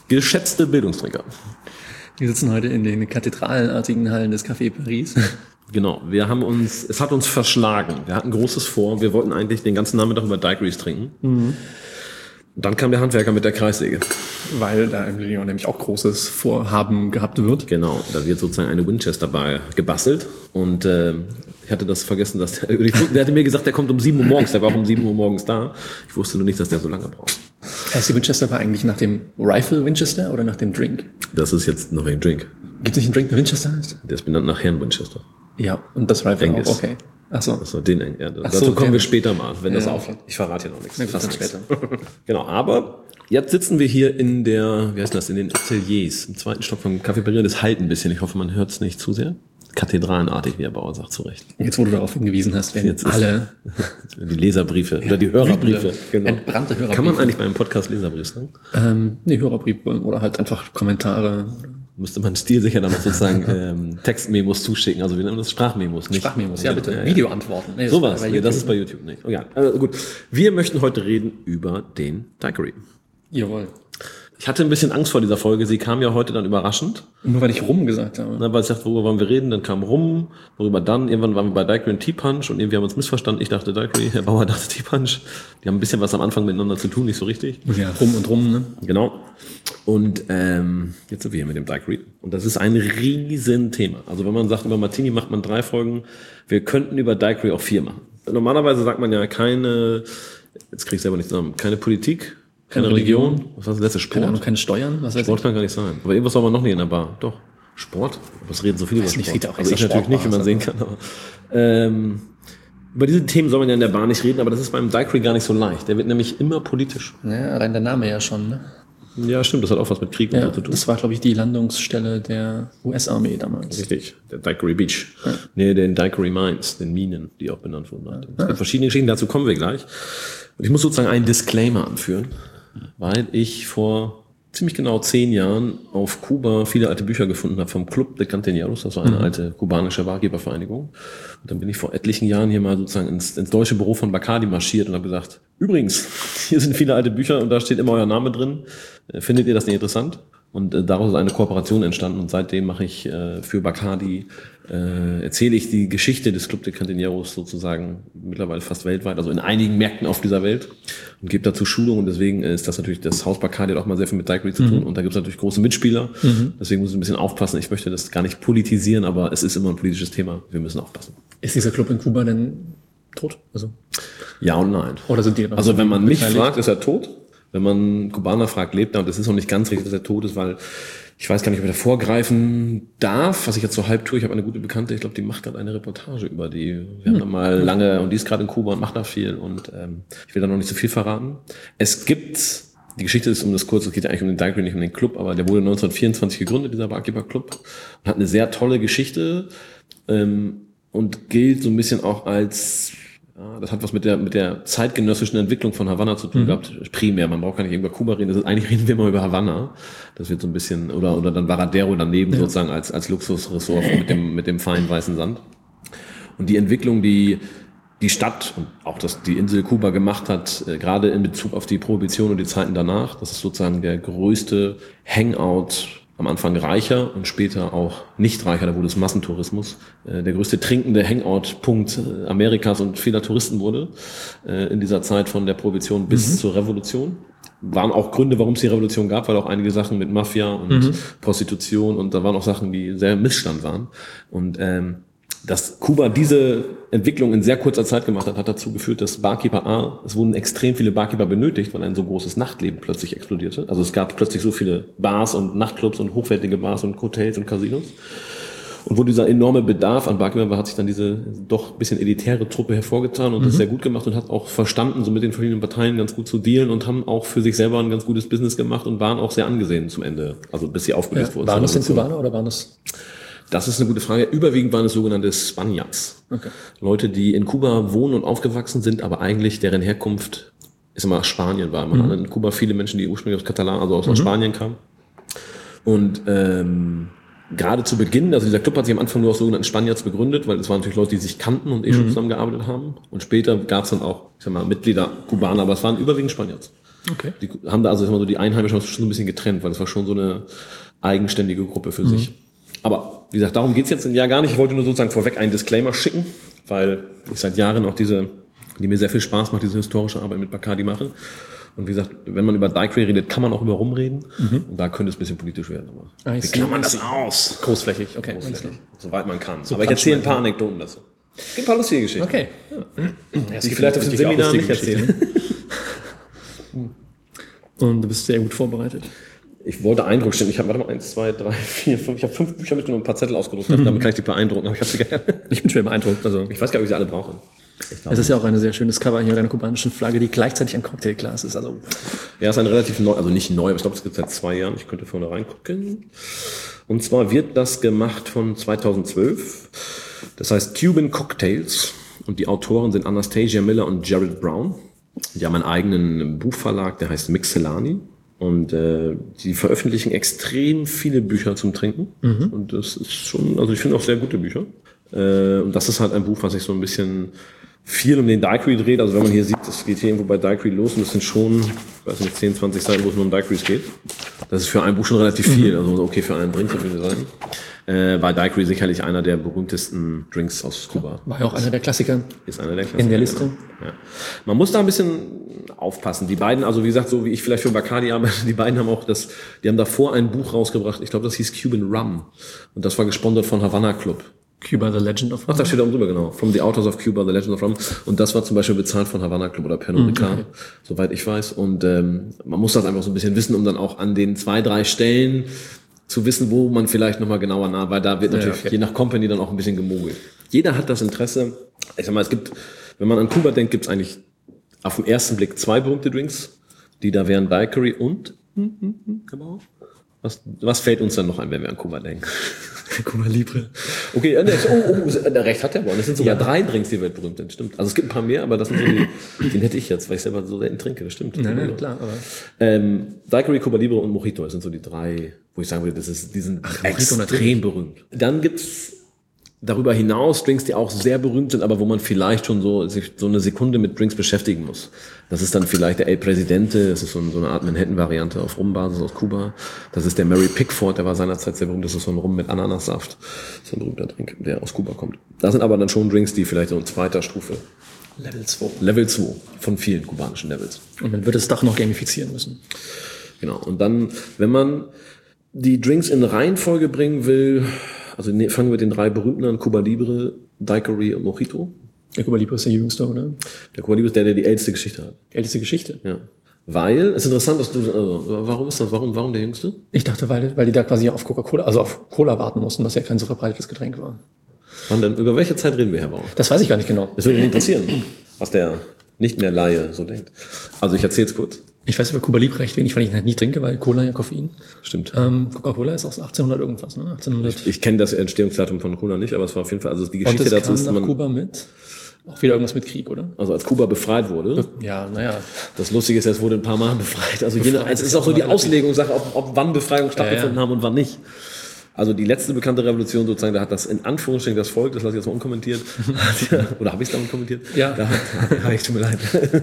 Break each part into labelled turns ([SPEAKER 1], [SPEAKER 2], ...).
[SPEAKER 1] Geschätzte Bildungsträger.
[SPEAKER 2] Wir sitzen heute in den kathedralenartigen Hallen des Café Paris.
[SPEAKER 1] Genau, es hat uns verschlagen. Wir hatten Großes vor. Wir wollten eigentlich den ganzen Nachmittag über Daiquiris trinken. Mhm. Dann kam der Handwerker mit der Kreissäge.
[SPEAKER 2] Weil da in Lyon nämlich auch großes Vorhaben gehabt wird.
[SPEAKER 1] Genau, da wird sozusagen eine Winchester bei gebastelt. Und ich hatte das vergessen, dass der hatte mir gesagt, der kommt um 7 Uhr morgens. Der war auch um 7 Uhr morgens da. Ich wusste nur nicht, dass der so lange braucht.
[SPEAKER 2] Heißt die Winchester war eigentlich nach dem Rifle Winchester oder nach dem Drink?
[SPEAKER 1] Das ist jetzt noch ein Drink.
[SPEAKER 2] Gibt es nicht einen Drink, der Winchester heißt?
[SPEAKER 1] Der ist benannt nach Herrn Winchester.
[SPEAKER 2] Ja, und das Rifle
[SPEAKER 1] Angus.
[SPEAKER 2] auch, okay. Achso.
[SPEAKER 1] Achso, dazu kommen wir später mal, wenn das aufhört. Ich verrate hier noch nichts.
[SPEAKER 2] Fast später.
[SPEAKER 1] Genau, aber jetzt sitzen wir hier in den Ateliers, im 2. Stock vom Café Paris. Das halt ein bisschen. Ich hoffe, man hört es nicht zu sehr. Kathedralenartig, wie der Bauer sagt, zu Recht.
[SPEAKER 2] Jetzt, wo du darauf hingewiesen hast, werden jetzt alle
[SPEAKER 1] die Leserbriefe oder die Hörerbriefe.
[SPEAKER 2] Genau. Entbrannte Hörerbriefe.
[SPEAKER 1] Kann man eigentlich beim Podcast Leserbrief sagen?
[SPEAKER 2] Hörerbriefe oder halt einfach Kommentare.
[SPEAKER 1] Müsste man stilsicher dann sozusagen Textmemos zuschicken, also wir nennen das Sprachmemos, nicht?
[SPEAKER 2] Sprachmemos, ja bitte. Ja. Videoantworten.
[SPEAKER 1] Nee, sowas, das ist bei YouTube nicht. Oh ja, gut. Wir möchten heute reden über den Daiquiri.
[SPEAKER 2] Jawohl.
[SPEAKER 1] Ich hatte ein bisschen Angst vor dieser Folge, sie kam ja heute dann überraschend.
[SPEAKER 2] Nur weil ich Rum gesagt habe.
[SPEAKER 1] Na, weil ich dachte, worüber wollen wir reden, dann kam Rum, worüber dann, irgendwann waren wir bei Daiquiri und Tea Punch und irgendwie haben wir uns missverstanden, ich dachte Daiquiri, Herr Bauer dachte Tea Punch. Die haben ein bisschen was am Anfang miteinander zu tun, nicht so richtig.
[SPEAKER 2] Ja, Rum und Rum, ne?
[SPEAKER 1] Genau. Und jetzt sind wir hier mit dem Daiquiri. Und das ist ein Riesenthema. Also wenn man sagt, über Martini macht man 3 Folgen, wir könnten über Daiquiri auch 4 machen. Normalerweise sagt man ja jetzt krieg ich selber nicht zusammen, keine Politik, keine Religion. Was war das letzte? Sport?
[SPEAKER 2] Keine Steuern? Was weiß
[SPEAKER 1] Sport kann gar nicht sein. Aber irgendwas soll man noch nicht in der Bar. Doch. Sport? Was reden so viele über Sport? Also ich natürlich nicht, wie man sehen kann. Aber, über diese Themen soll man ja in der Bar nicht reden, aber das ist beim Daiquiri gar nicht so leicht. Der wird nämlich immer politisch.
[SPEAKER 2] Ja, allein der Name ja schon, ne?
[SPEAKER 1] Ja, stimmt. Das hat auch was mit Krieg und so zu tun.
[SPEAKER 2] Das war, glaube ich, die Landungsstelle der US-Armee damals.
[SPEAKER 1] Richtig. Der Daiquiri Beach. Ja. Nee, den Daiquiri Mines, den Minen, die auch benannt wurden. Es gibt verschiedene Geschichten, dazu kommen wir gleich. Und ich muss sozusagen einen Disclaimer anführen, weil ich vor ziemlich genau 10 Jahren auf Kuba viele alte Bücher gefunden habe vom Club de Canteneros, das war eine alte kubanische Barkeepervereinigung. Und dann bin ich vor etlichen Jahren hier mal sozusagen ins deutsche Büro von Bacardi marschiert und habe gesagt, übrigens, hier sind viele alte Bücher und da steht immer euer Name drin. Findet ihr das nicht interessant? Und daraus ist eine Kooperation entstanden und seitdem mache ich für Bacardi, erzähle ich die Geschichte des Club de Canteneros sozusagen mittlerweile fast weltweit, also in einigen Märkten auf dieser Welt und gebe dazu Schulungen und deswegen ist das natürlich, das Haus Bacardi hat auch mal sehr viel mit Daiquiri zu tun und da gibt es natürlich große Mitspieler, deswegen muss ich ein bisschen aufpassen, ich möchte das gar nicht politisieren, aber es ist immer ein politisches Thema, wir müssen aufpassen.
[SPEAKER 2] Ist dieser Club in Kuba denn tot? Also
[SPEAKER 1] ja und nein.
[SPEAKER 2] Oder sind die
[SPEAKER 1] also wenn man mich fragt, ist er tot. Wenn man Kubaner fragt, lebt er, und das ist noch nicht ganz richtig, dass er tot ist, weil ich weiß gar nicht, ob ich da vorgreifen darf, was ich jetzt so halb tue. Ich habe eine gute Bekannte, ich glaube, die macht gerade eine Reportage über die. Wir haben da mal lange, und die ist gerade in Kuba und macht da viel und ich will da noch nicht so viel verraten. Es gibt, die Geschichte ist, um das kurz, es geht ja eigentlich um den Daiquiri, nicht um den Club, aber der wurde 1924 gegründet, dieser Barkeeper Club, und hat eine sehr tolle Geschichte und gilt so ein bisschen auch als, das hat was mit der zeitgenössischen Entwicklung von Havanna zu tun gehabt, primär. Man braucht gar nicht über Kuba reden. Eigentlich reden wir mal über Havanna. Das wird so ein bisschen, oder dann Varadero daneben sozusagen als Luxusressort mit dem feinen weißen Sand. Und die Entwicklung, die Stadt und auch die Insel Kuba gemacht hat, gerade in Bezug auf die Prohibition und die Zeiten danach, das ist sozusagen der größte Hangout, am Anfang reicher und später auch nicht reicher, da wurde es Massentourismus, der größte trinkende Hangout-Punkt Amerikas und vieler Touristen wurde in dieser Zeit von der Prohibition bis zur Revolution. Waren auch Gründe, warum es die Revolution gab, weil auch einige Sachen mit Mafia und Prostitution und da waren auch Sachen, die sehr im Missstand waren. Und dass Kuba diese Entwicklung in sehr kurzer Zeit gemacht hat, hat dazu geführt, dass es wurden extrem viele Barkeeper benötigt, weil ein so großes Nachtleben plötzlich explodierte. Also es gab plötzlich so viele Bars und Nachtclubs und hochwertige Bars und Hotels und Casinos. Und wo dieser enorme Bedarf an Barkeeper war, hat sich dann diese doch ein bisschen elitäre Truppe hervorgetan und das sehr gut gemacht und hat auch verstanden, so mit den verschiedenen Parteien ganz gut zu dealen und haben auch für sich selber ein ganz gutes Business gemacht und waren auch sehr angesehen zum Ende, also bis sie aufgelöst wurden.
[SPEAKER 2] Waren das denn Kubaner oder waren das?
[SPEAKER 1] Das ist eine gute Frage. Überwiegend waren es sogenannte Spaniards. Okay. Leute, die in Kuba wohnen und aufgewachsen sind, aber eigentlich deren Herkunft ist immer Spanien war. Man hat in Kuba viele Menschen, die ursprünglich aus Katalan, also aus Spanien kamen. Und gerade zu Beginn, also dieser Club hat sich am Anfang nur aus sogenannten Spaniards begründet, weil es waren natürlich Leute, die sich kannten und schon zusammengearbeitet haben. Und später gab es dann auch, ich sag mal, Mitglieder Kubaner, aber es waren überwiegend Spaniards.
[SPEAKER 2] Okay.
[SPEAKER 1] Die haben da also immer so die Einheimischen schon so ein bisschen getrennt, weil es war schon so eine eigenständige Gruppe für sich. Aber wie gesagt, darum geht's jetzt ja gar nicht. Ich wollte nur sozusagen vorweg einen Disclaimer schicken, weil ich seit Jahren auch die mir sehr viel Spaß macht, diese historische Arbeit mit Bacardi mache. Und wie gesagt, wenn man über Daiquiri redet, kann man auch über Rum reden. Und da könnte es ein bisschen politisch werden. Aber wie klammern das aus?
[SPEAKER 2] Großflächig, okay.
[SPEAKER 1] Großflächig, soweit man kann.
[SPEAKER 2] So
[SPEAKER 1] aber ich erzähle ein paar Anekdoten dazu. Es gibt ein paar lustige Geschichten.
[SPEAKER 2] Okay.
[SPEAKER 1] Die ich vielleicht auf dem Seminar nicht erzählen.
[SPEAKER 2] Und du bist sehr gut vorbereitet.
[SPEAKER 1] Ich wollte Eindruck stellen. Ich habe, 1, 2, 3, 4, 5. Ich habe 5 Bücher mitgenommen, ein paar Zettel ausgedruckt. Damit kann ich die beeindrucken. Aber ich
[SPEAKER 2] bin schwer beeindruckt. Also
[SPEAKER 1] ich weiß gar nicht, ob ich sie alle brauche.
[SPEAKER 2] Es ist ja auch ein sehr schönes Cover hier mit einer kubanischen Flagge, die gleichzeitig ein Cocktailglas ist. Also
[SPEAKER 1] ja, ist ein relativ neu, also nicht neu, aber ich glaube, es gibt seit 2 Jahren. Ich könnte vorne reingucken. Und zwar wird das gemacht von 2012. Das heißt Cuban Cocktails. Und die Autoren sind Anastasia Miller und Jared Brown. Die haben einen eigenen Buchverlag, der heißt Mixellani. Und die veröffentlichen extrem viele Bücher zum Trinken. Und das ist schon, also ich finde auch sehr gute Bücher. Und das ist halt ein Buch, was sich so ein bisschen viel um den Daiquiri dreht. Also wenn man hier sieht, es geht hier irgendwo bei Daiquiri los und es sind schon, ich weiß nicht, 10, 20 Seiten, wo es nur um Daiquiris geht. Das ist für ein Buch schon relativ viel. Also okay, für einen Drink, würde ich sagen. War Daiquiri sicherlich einer der berühmtesten Drinks aus Kuba.
[SPEAKER 2] War ja auch einer der Klassiker.
[SPEAKER 1] Ist einer der Klassiker.
[SPEAKER 2] In der Liste.
[SPEAKER 1] Ja. Man muss da ein bisschen aufpassen. Die beiden, also wie gesagt, so wie ich vielleicht für Bacardi arbeite, die beiden haben auch die haben davor ein Buch rausgebracht. Ich glaube, das hieß Cuban Rum. Und das war gesponsert von Havana Club.
[SPEAKER 2] Cuba, The Legend of Rum.
[SPEAKER 1] Ach, da steht da oben drüber, genau. From the Authors of Cuba, The Legend of Rum. Und das war zum Beispiel bezahlt von Havana Club oder Pernod Ricard, soweit ich weiß. Und man muss das einfach so ein bisschen wissen, um dann auch an den 2, 3 Stellen zu wissen, wo man vielleicht nochmal genauer nah, weil da wird natürlich je nach Company dann auch ein bisschen gemogelt. Jeder hat das Interesse. Ich sag mal, wenn man an Kuba denkt, gibt es eigentlich auf den ersten Blick 2 berühmte Drinks, die da wären Daiquiri und was fällt uns dann noch ein, wenn wir an Kuba denken?
[SPEAKER 2] Cuba Libre.
[SPEAKER 1] Okay, der Recht hat der Mann. Das sind sogar 3 Drinks, die weltberühmt sind, stimmt. Also es gibt ein paar mehr, aber das sind so den hätte ich jetzt, weil ich selber so selten trinke, das stimmt.
[SPEAKER 2] Nein, klar, aber
[SPEAKER 1] Daiquiri, Cuba Libre und Mojito, das sind so die 3, wo ich sagen würde, die sind extrem berühmt. Dann gibt's darüber hinaus Drinks, die auch sehr berühmt sind, aber wo man vielleicht schon sich so eine Sekunde mit Drinks beschäftigen muss. Das ist dann vielleicht der El Presidente, das ist so eine Art Manhattan-Variante auf Rumbasis aus Kuba. Das ist der Mary Pickford, der war seinerzeit sehr berühmt, das ist so ein Rum mit Ananassaft. Das ist ein berühmter Drink, der aus Kuba kommt. Da sind aber dann schon Drinks, die vielleicht so in 2. Stufe. Level 2 von vielen kubanischen Levels.
[SPEAKER 2] Und man wird es doch noch gamifizieren müssen.
[SPEAKER 1] Genau. Und dann, wenn man die Drinks in Reihenfolge bringen will, also fangen wir mit den 3 berühmten an, Cuba Libre, Daiquiri und Mojito.
[SPEAKER 2] Der Cuba Libre ist der jüngste, oder?
[SPEAKER 1] Der Cuba Libre ist der die älteste Geschichte hat.
[SPEAKER 2] Älteste Geschichte?
[SPEAKER 1] Ja. Weil, es ist interessant, dass warum ist das? Warum der jüngste?
[SPEAKER 2] Ich dachte, weil die da quasi auf Coca-Cola, also auf Cola warten mussten, was ja kein so verbreitetes Getränk war.
[SPEAKER 1] Wann denn, über welche Zeit reden wir, Herr Bauer?
[SPEAKER 2] Das weiß ich gar nicht genau.
[SPEAKER 1] Das würde mich interessieren, was der nicht mehr Laie so denkt. Also ich erzähle es kurz.
[SPEAKER 2] Ich weiß über Cuba Libre recht wenig, weil ich halt nie trinke, weil Cola ja Koffein.
[SPEAKER 1] Stimmt.
[SPEAKER 2] Coca-Cola ist aus 1800 irgendwas, ne? 1800.
[SPEAKER 1] Ich kenne das Entstehungsdatum von Cola nicht, aber es war auf jeden Fall, also die Geschichte
[SPEAKER 2] und das
[SPEAKER 1] dazu ist,
[SPEAKER 2] kam nach Kuba mit auch wieder irgendwas mit Krieg, oder?
[SPEAKER 1] Also als Kuba befreit wurde.
[SPEAKER 2] Ja, naja.
[SPEAKER 1] Das Lustige ist, es wurde ein paar Mal befreit. Also es ist auch so die Auslegungssache, ob wann Befreiungen stattgefunden haben und wann nicht. Also die letzte bekannte Revolution sozusagen, da hat das in Anführungsstrichen das Volk, das lasse ich jetzt mal unkommentiert, oder habe ich es damit kommentiert?
[SPEAKER 2] Ja.
[SPEAKER 1] Tut mir leid.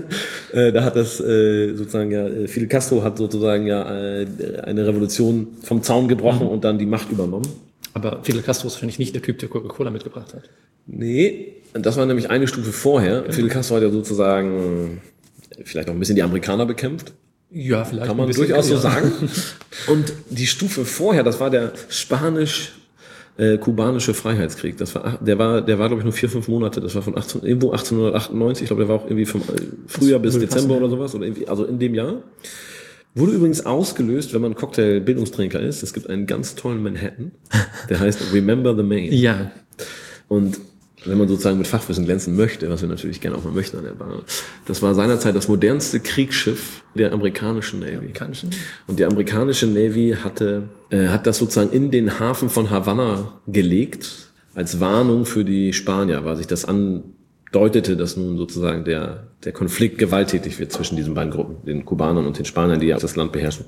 [SPEAKER 1] Da hat das sozusagen Fidel Castro hat sozusagen eine Revolution vom Zaun gebrochen und dann die Macht übernommen.
[SPEAKER 2] Aber Fidel Castro ist wahrscheinlich nicht der Typ, der Coca-Cola mitgebracht hat.
[SPEAKER 1] Nee, das war nämlich eine Stufe vorher. Okay. Fidel Castro hat ja sozusagen vielleicht auch ein bisschen die Amerikaner bekämpft.
[SPEAKER 2] Ja, vielleicht.
[SPEAKER 1] Kann man durchaus so sagen. Und die Stufe vorher, das war der spanisch-kubanische Freiheitskrieg. Der war glaube ich nur 4-5 Monate. Das war von 1898. Ich glaube, der war auch irgendwie vom Frühjahr bis Dezember oder sowas. Oder irgendwie, also in dem Jahr. Wurde übrigens ausgelöst, wenn man Cocktail-Bildungstrinker ist. Es gibt einen ganz tollen Manhattan. Der heißt Remember the Maine.
[SPEAKER 2] Ja. Und
[SPEAKER 1] wenn man sozusagen mit Fachwissen glänzen möchte, was wir natürlich gerne auch mal möchten an der Bar, das war seinerzeit das modernste Kriegsschiff der amerikanischen Navy. Und die amerikanische Navy hat das sozusagen in den Hafen von Havanna gelegt, als Warnung für die Spanier, weil sich das andeutete, dass nun sozusagen der Konflikt gewalttätig wird zwischen diesen beiden Gruppen, den Kubanern und den Spaniern, die ja das Land beherrschen.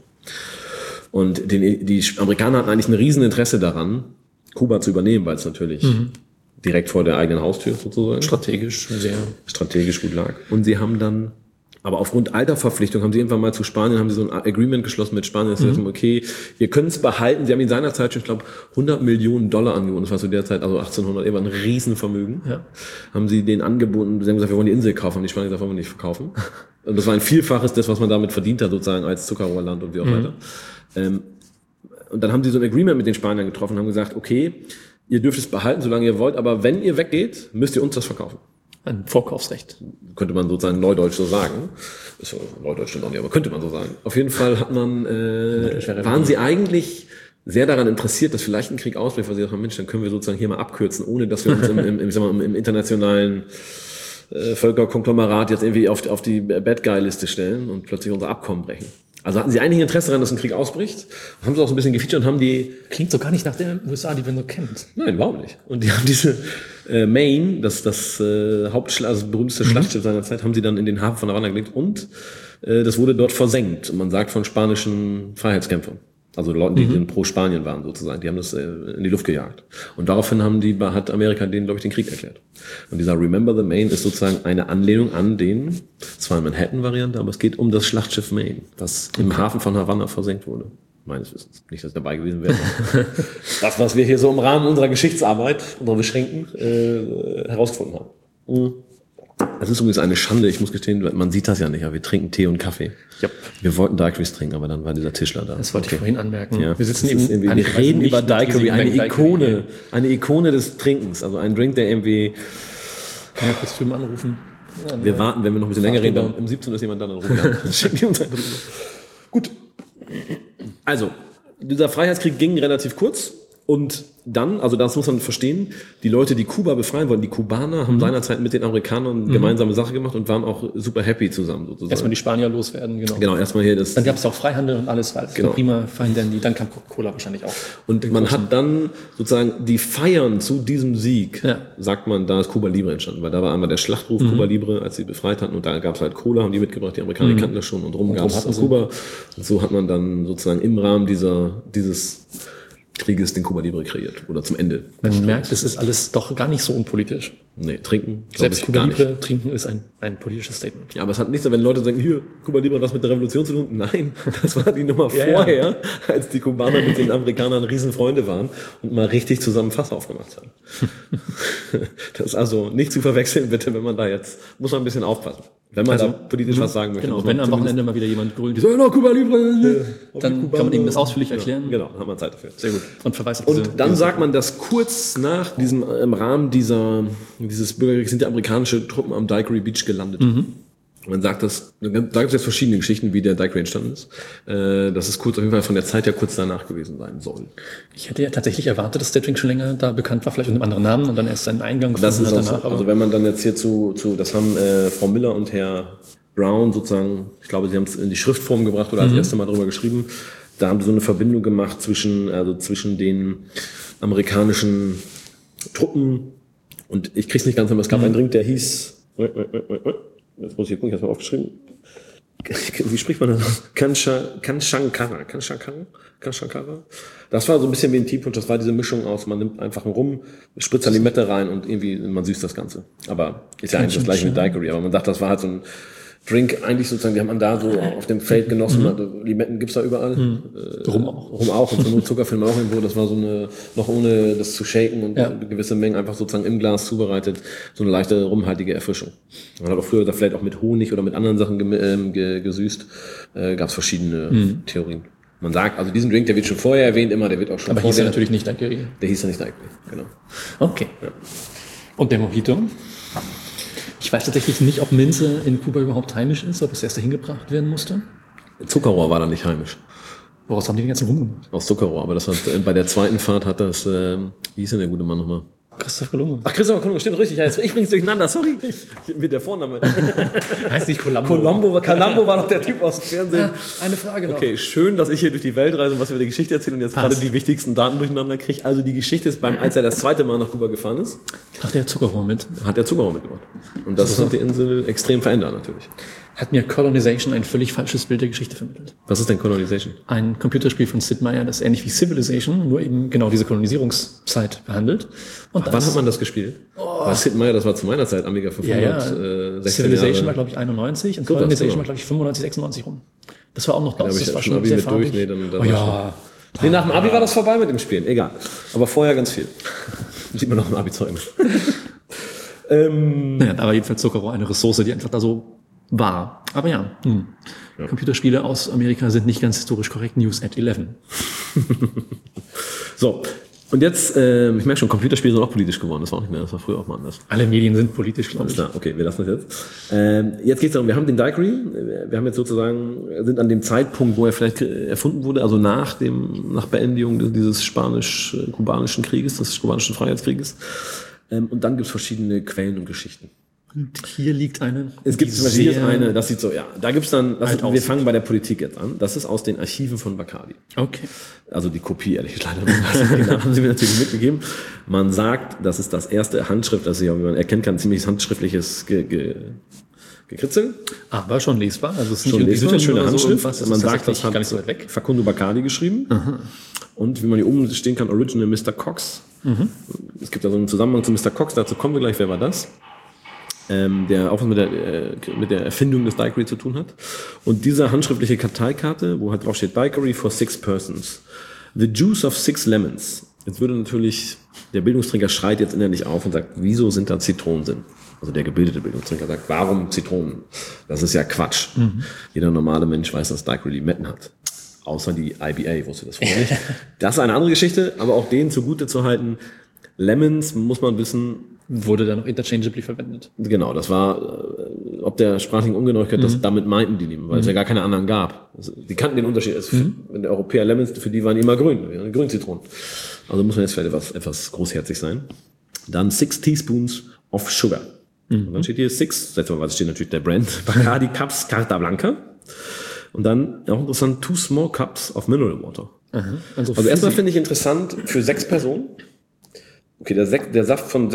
[SPEAKER 1] Und die Amerikaner hatten eigentlich ein Rieseninteresse daran, Kuba zu übernehmen, weil es natürlich direkt vor der eigenen Haustür sozusagen.
[SPEAKER 2] Strategisch gut lag.
[SPEAKER 1] Und sie haben dann Aber aufgrund alter Verpflichtung haben sie irgendwann mal zu Spanien, haben sie so ein Agreement geschlossen mit Spanien, dass sie sagen, okay, wir können es behalten. Sie haben in seiner Zeit schon, ich glaube, $100 Millionen angeboten. Das war zu der Zeit, also 1800, eben ein Riesenvermögen. Ja. Haben sie denen angeboten, sie haben gesagt, wir wollen die Insel kaufen. Und die Spanier gesagt, wollen wir nicht verkaufen. Und das war ein Vielfaches des, was man damit verdient hat, sozusagen als Zuckerrohrland und wie auch weiter. Und dann haben sie so ein Agreement mit den Spaniern getroffen und haben gesagt, okay, ihr dürft es behalten, solange ihr wollt, aber wenn ihr weggeht, müsst ihr uns das verkaufen.
[SPEAKER 2] Ein Vorkaufsrecht.
[SPEAKER 1] Könnte man sozusagen neudeutsch so sagen. Ist neudeutsch stimmt auch nicht, aber könnte man so sagen. Auf jeden Fall hat man, waren sie eigentlich sehr daran interessiert, dass vielleicht ein Krieg ausbricht, weil sie gesagt haben, Mensch, dann können wir sozusagen hier mal abkürzen, ohne dass wir uns im internationalen Völkerkonglomerat jetzt irgendwie auf die Bad Guy-Liste stellen und plötzlich unser Abkommen brechen. Also hatten sie eigentlich Interesse daran, dass ein Krieg ausbricht, haben sie auch so ein bisschen gefeatured und haben die...
[SPEAKER 2] Klingt so gar nicht nach der USA, die wir nur kennt.
[SPEAKER 1] Nein, überhaupt nicht. Und die haben diese Maine, das berühmteste Schlachtschiff seiner Zeit, haben sie dann in den Hafen von Havanna gelegt und das wurde dort versenkt. Und man sagt von spanischen Freiheitskämpfern. Also Leuten, die pro Spanien waren sozusagen. Die haben das in die Luft gejagt. Und daraufhin hat Amerika denen, glaube ich, den Krieg erklärt. Und dieser Remember the Maine ist sozusagen eine Anlehnung an den, zwar eine Manhattan-Variante, aber es geht um das Schlachtschiff Maine, das im Hafen von Havanna versenkt wurde. Meines Wissens. Nicht, dass ich dabei gewesen wäre. Das, was wir hier so im Rahmen unserer Geschichtsarbeit, unserer Beschränkten, herausgefunden haben. Das ist übrigens eine Schande, ich muss gestehen, man sieht das ja nicht, aber wir trinken Tee und Kaffee. Yep. Wir wollten Daiquiris trinken, aber dann war dieser Tischler da.
[SPEAKER 2] Das wollte ich vorhin anmerken.
[SPEAKER 1] Ja. Wir reden über Daiquiri, eine Ikone des Trinkens, also ein Drink, der irgendwie...
[SPEAKER 2] Kann ja kurz drüben anrufen.
[SPEAKER 1] Ja, wir warten, wenn wir noch ein bisschen länger reden, dann um 17 ist jemand dann rum. Schicken die uns einfach drüber. Gut. Also, dieser Freiheitskrieg ging relativ kurz. Und dann, also das muss man verstehen, die Leute, die Kuba befreien wollten, die Kubaner haben seinerzeit mit den Amerikanern gemeinsame Sache gemacht und waren auch super happy zusammen sozusagen.
[SPEAKER 2] Erstmal die Spanier loswerden, genau.
[SPEAKER 1] Genau, erstmal hier das.
[SPEAKER 2] Dann gab es auch Freihandel und alles, weil
[SPEAKER 1] genau.
[SPEAKER 2] Prima Feindandy, dann kam Coca-Cola wahrscheinlich auch.
[SPEAKER 1] Und man hat dann sozusagen die Feiern zu diesem Sieg, sagt man, da ist Cuba Libre entstanden, weil da war einmal der Schlachtruf Cuba Libre, als sie befreit hatten und da gab es halt Cola, haben die mitgebracht, die Amerikaner kannten das schon und rum gab es Kuba. Und so hat man dann sozusagen im Rahmen dieses Krieges den Cuba Libre kreiert oder zum Ende.
[SPEAKER 2] Man merkt, es ist alles doch gar nicht so unpolitisch.
[SPEAKER 1] Nee, trinken.
[SPEAKER 2] Selbst Cuba Libre trinken ist ein politisches Statement.
[SPEAKER 1] Ja, aber es hat nichts, wenn Leute sagen, hier, Cuba Libre hat was mit der Revolution zu tun. Nein, das war die Nummer vorher, als die Kubaner mit den Amerikanern Riesenfreunde waren und mal richtig zusammen Fass aufgemacht haben. Das ist also nicht zu verwechseln, bitte, wenn man da jetzt, muss man ein bisschen aufpassen. Wenn man da politisch was sagen möchte.
[SPEAKER 2] Genau, wenn am Wochenende mal wieder jemand grölt,
[SPEAKER 1] Cuba Libre,
[SPEAKER 2] dann kann man ihm das ausführlich erklären.
[SPEAKER 1] Genau, hat man Zeit dafür. Sehr gut.
[SPEAKER 2] Und
[SPEAKER 1] dann sagt man, dass kurz nach diesem, im Rahmen dieses Bürgerkriegs sind die amerikanische Truppen am Daiquiri Beach gelandet. Man sagt das, da gibt es jetzt verschiedene Geschichten, wie der Daiquiri entstanden ist. Das ist kurz auf jeden Fall von der Zeit her kurz danach gewesen sein soll.
[SPEAKER 2] Ich hätte ja tatsächlich erwartet, dass der Drink schon länger da bekannt war, vielleicht unter einem anderen Namen und dann erst seinen Eingang
[SPEAKER 1] gefunden hat danach. Also wenn man dann jetzt hier das haben Frau Miller und Herr Brown sozusagen, ich glaube, sie haben es in die Schriftform gebracht oder als erste Mal darüber geschrieben. Da haben sie so eine Verbindung gemacht zwischen den amerikanischen Truppen und ich krieg's nicht ganz hin, es gab einen Drink, der hieß, jetzt muss ich gucken, ich hab's mal aufgeschrieben. Wie spricht man das aus? Kanshankara. Das war so ein bisschen wie ein Teepunsch, das war diese Mischung aus, man nimmt einfach einen Rum, spritzt da Limette rein und irgendwie, man süßt das Ganze. Aber ist ja eigentlich das gleiche mit Daiquiri, aber man sagt, das war halt so ein Drink, eigentlich sozusagen, die haben man da so auf dem Feld genossen, Limetten gibt's da überall. Rum auch und so nur Zucker findet man auch irgendwo, das war so eine, noch ohne das zu shaken und eine gewisse Menge einfach sozusagen im Glas zubereitet, so eine leichte rumhaltige Erfrischung. Man hat auch früher da vielleicht auch mit Honig oder mit anderen Sachen gesüßt, gab's verschiedene Theorien. Man sagt, also diesen Drink, der wird schon vorher erwähnt, immer, der wird auch schon
[SPEAKER 2] aber hieß er natürlich nicht Daiquiri.
[SPEAKER 1] Der hieß ja nicht Daiquiri, genau.
[SPEAKER 2] Okay. Ja. Und der Mojito? Ich weiß tatsächlich nicht, ob Minze in Kuba überhaupt heimisch ist, ob es erst dahin gebracht werden musste.
[SPEAKER 1] Zuckerrohr war da nicht heimisch.
[SPEAKER 2] Woraus haben die den ganzen Rum gemacht?
[SPEAKER 1] Aus Zuckerrohr, aber das hat bei der zweiten Fahrt hat das, wie hieß denn der gute Mann nochmal?
[SPEAKER 2] Christoph Kolumbus.
[SPEAKER 1] Ach, Christoph Kolumbus, stimmt richtig. Ich bring's durcheinander, sorry. Mit der Vorname.
[SPEAKER 2] Heißt nicht Columbo.
[SPEAKER 1] Columbo war doch der Typ aus dem Fernsehen.
[SPEAKER 2] Eine Frage noch.
[SPEAKER 1] Okay, schön, dass ich hier durch die Welt reise und was über die Geschichte erzähle und jetzt gerade die wichtigsten Daten durcheinander kriege. Also die Geschichte ist als er das zweite Mal nach Kuba gefahren ist.
[SPEAKER 2] Hat er Zuckerrohr mit?
[SPEAKER 1] Hat er Zuckerrohr mitgebracht. Und das hat die Insel extrem verändert natürlich.
[SPEAKER 2] Hat mir Colonization ein völlig falsches Bild der Geschichte vermittelt.
[SPEAKER 1] Was ist denn Colonization?
[SPEAKER 2] Ein Computerspiel von Sid Meier, das ähnlich wie Civilization, nur eben genau diese Kolonisierungszeit behandelt.
[SPEAKER 1] Und wann hat man das gespielt?
[SPEAKER 2] Oh,
[SPEAKER 1] Sid Meier, das war zu meiner Zeit, Amiga 500, 16
[SPEAKER 2] Civilization
[SPEAKER 1] Jahre.
[SPEAKER 2] war, glaube ich, 91 und
[SPEAKER 1] So,
[SPEAKER 2] Colonization
[SPEAKER 1] genau.
[SPEAKER 2] war, glaube ich, 95, 96 rum. Das war auch noch
[SPEAKER 1] Da
[SPEAKER 2] das.
[SPEAKER 1] habe ich
[SPEAKER 2] Das war
[SPEAKER 1] schon
[SPEAKER 2] schon
[SPEAKER 1] Abi
[SPEAKER 2] sehr
[SPEAKER 1] mit durch.
[SPEAKER 2] farbig.
[SPEAKER 1] Nee, dann
[SPEAKER 2] Oh
[SPEAKER 1] war
[SPEAKER 2] ja.
[SPEAKER 1] Nee, nach dem Abi war das vorbei mit dem Spielen. Egal. Aber vorher ganz viel. Sieht man noch im Abi-Zeugnis.
[SPEAKER 2] Naja, da war jedenfalls Zuckerrohr eine Ressource, die einfach da so war. Aber ja. Computerspiele aus Amerika sind nicht ganz historisch korrekt. News at 11.
[SPEAKER 1] So. Und jetzt, ich merke schon, Computerspiele sind auch politisch geworden. Das war auch nicht mehr, das war früher auch mal anders.
[SPEAKER 2] Alle Medien sind politisch, glaube
[SPEAKER 1] Alles
[SPEAKER 2] ich.
[SPEAKER 1] klar, okay, wir lassen das jetzt. Jetzt geht es darum, wir haben den Daiquiri, wir haben jetzt sozusagen, sind an dem Zeitpunkt, wo er vielleicht erfunden wurde, also nach Beendigung dieses spanisch-kubanischen Krieges, des kubanischen Freiheitskrieges. Und dann gibt es verschiedene Quellen und Geschichten.
[SPEAKER 2] Und hier liegt eine.
[SPEAKER 1] Es gibt zum Beispiel hier eine, das sieht so, ja, da gibt's dann,
[SPEAKER 2] Alt
[SPEAKER 1] wir
[SPEAKER 2] aussieht.
[SPEAKER 1] fangen bei der Politik jetzt an. Das ist aus den Archiven von Bacardi.
[SPEAKER 2] Okay.
[SPEAKER 1] Also die Kopie, ehrlich gesagt, leider haben sie mir natürlich mitgegeben. Man sagt, das ist das erste Handschrift, das ich auch, wie man erkennen kann, ziemliches handschriftliches Gekritzel.
[SPEAKER 2] Aber schon lesbar. Also es ist nicht
[SPEAKER 1] Schon
[SPEAKER 2] irgendwie
[SPEAKER 1] lesbar,
[SPEAKER 2] Sütterchen
[SPEAKER 1] schöne
[SPEAKER 2] oder so
[SPEAKER 1] Handschrift.
[SPEAKER 2] irgendwas.
[SPEAKER 1] Man
[SPEAKER 2] ist
[SPEAKER 1] sagt, das
[SPEAKER 2] tatsächlich
[SPEAKER 1] hat
[SPEAKER 2] gar nicht so weit weg.
[SPEAKER 1] Facundo Bacardi geschrieben. Und wie man hier oben stehen kann, Original Mr. Cox. Es gibt da so einen Zusammenhang zu Mr. Cox, dazu kommen wir gleich, wer war das? Der auch was mit der Erfindung des Daiquiri zu tun hat. Und diese handschriftliche Karteikarte, wo halt drauf steht, Daiquiri for 6 persons. The juice of 6 lemons. Jetzt würde natürlich, der Bildungstrinker schreit jetzt innerlich auf und sagt, wieso sind da Zitronen drin? Also der gebildete Bildungstrinker sagt, warum Zitronen? Das ist ja Quatsch. Jeder normale Mensch weiß, dass Daiquiri Limetten hat. Außer die IBA, wusste das vorher nicht. Das ist eine andere Geschichte, aber auch denen zugute zu halten, Lemons, muss man wissen,
[SPEAKER 2] Wurde dann noch interchangeably verwendet.
[SPEAKER 1] genau, das war, ob der sprachlichen Ungenauigkeit, das damit meinten die nicht, weil es ja gar keine anderen gab. Also, die kannten den Unterschied. Wenn der Europäer Lemons, für die waren die immer grün, Grünzitronen. Also muss man jetzt vielleicht etwas großherzig sein. Dann 6 Teaspoons of Sugar. Und dann steht hier 6, letztes steht natürlich der Brand, Bacardi Cups Carta Blanca. Und dann, auch interessant, 2 small cups of mineral water.
[SPEAKER 2] Also
[SPEAKER 1] erstmal finde ich interessant, für 6 Personen, okay, der Saft von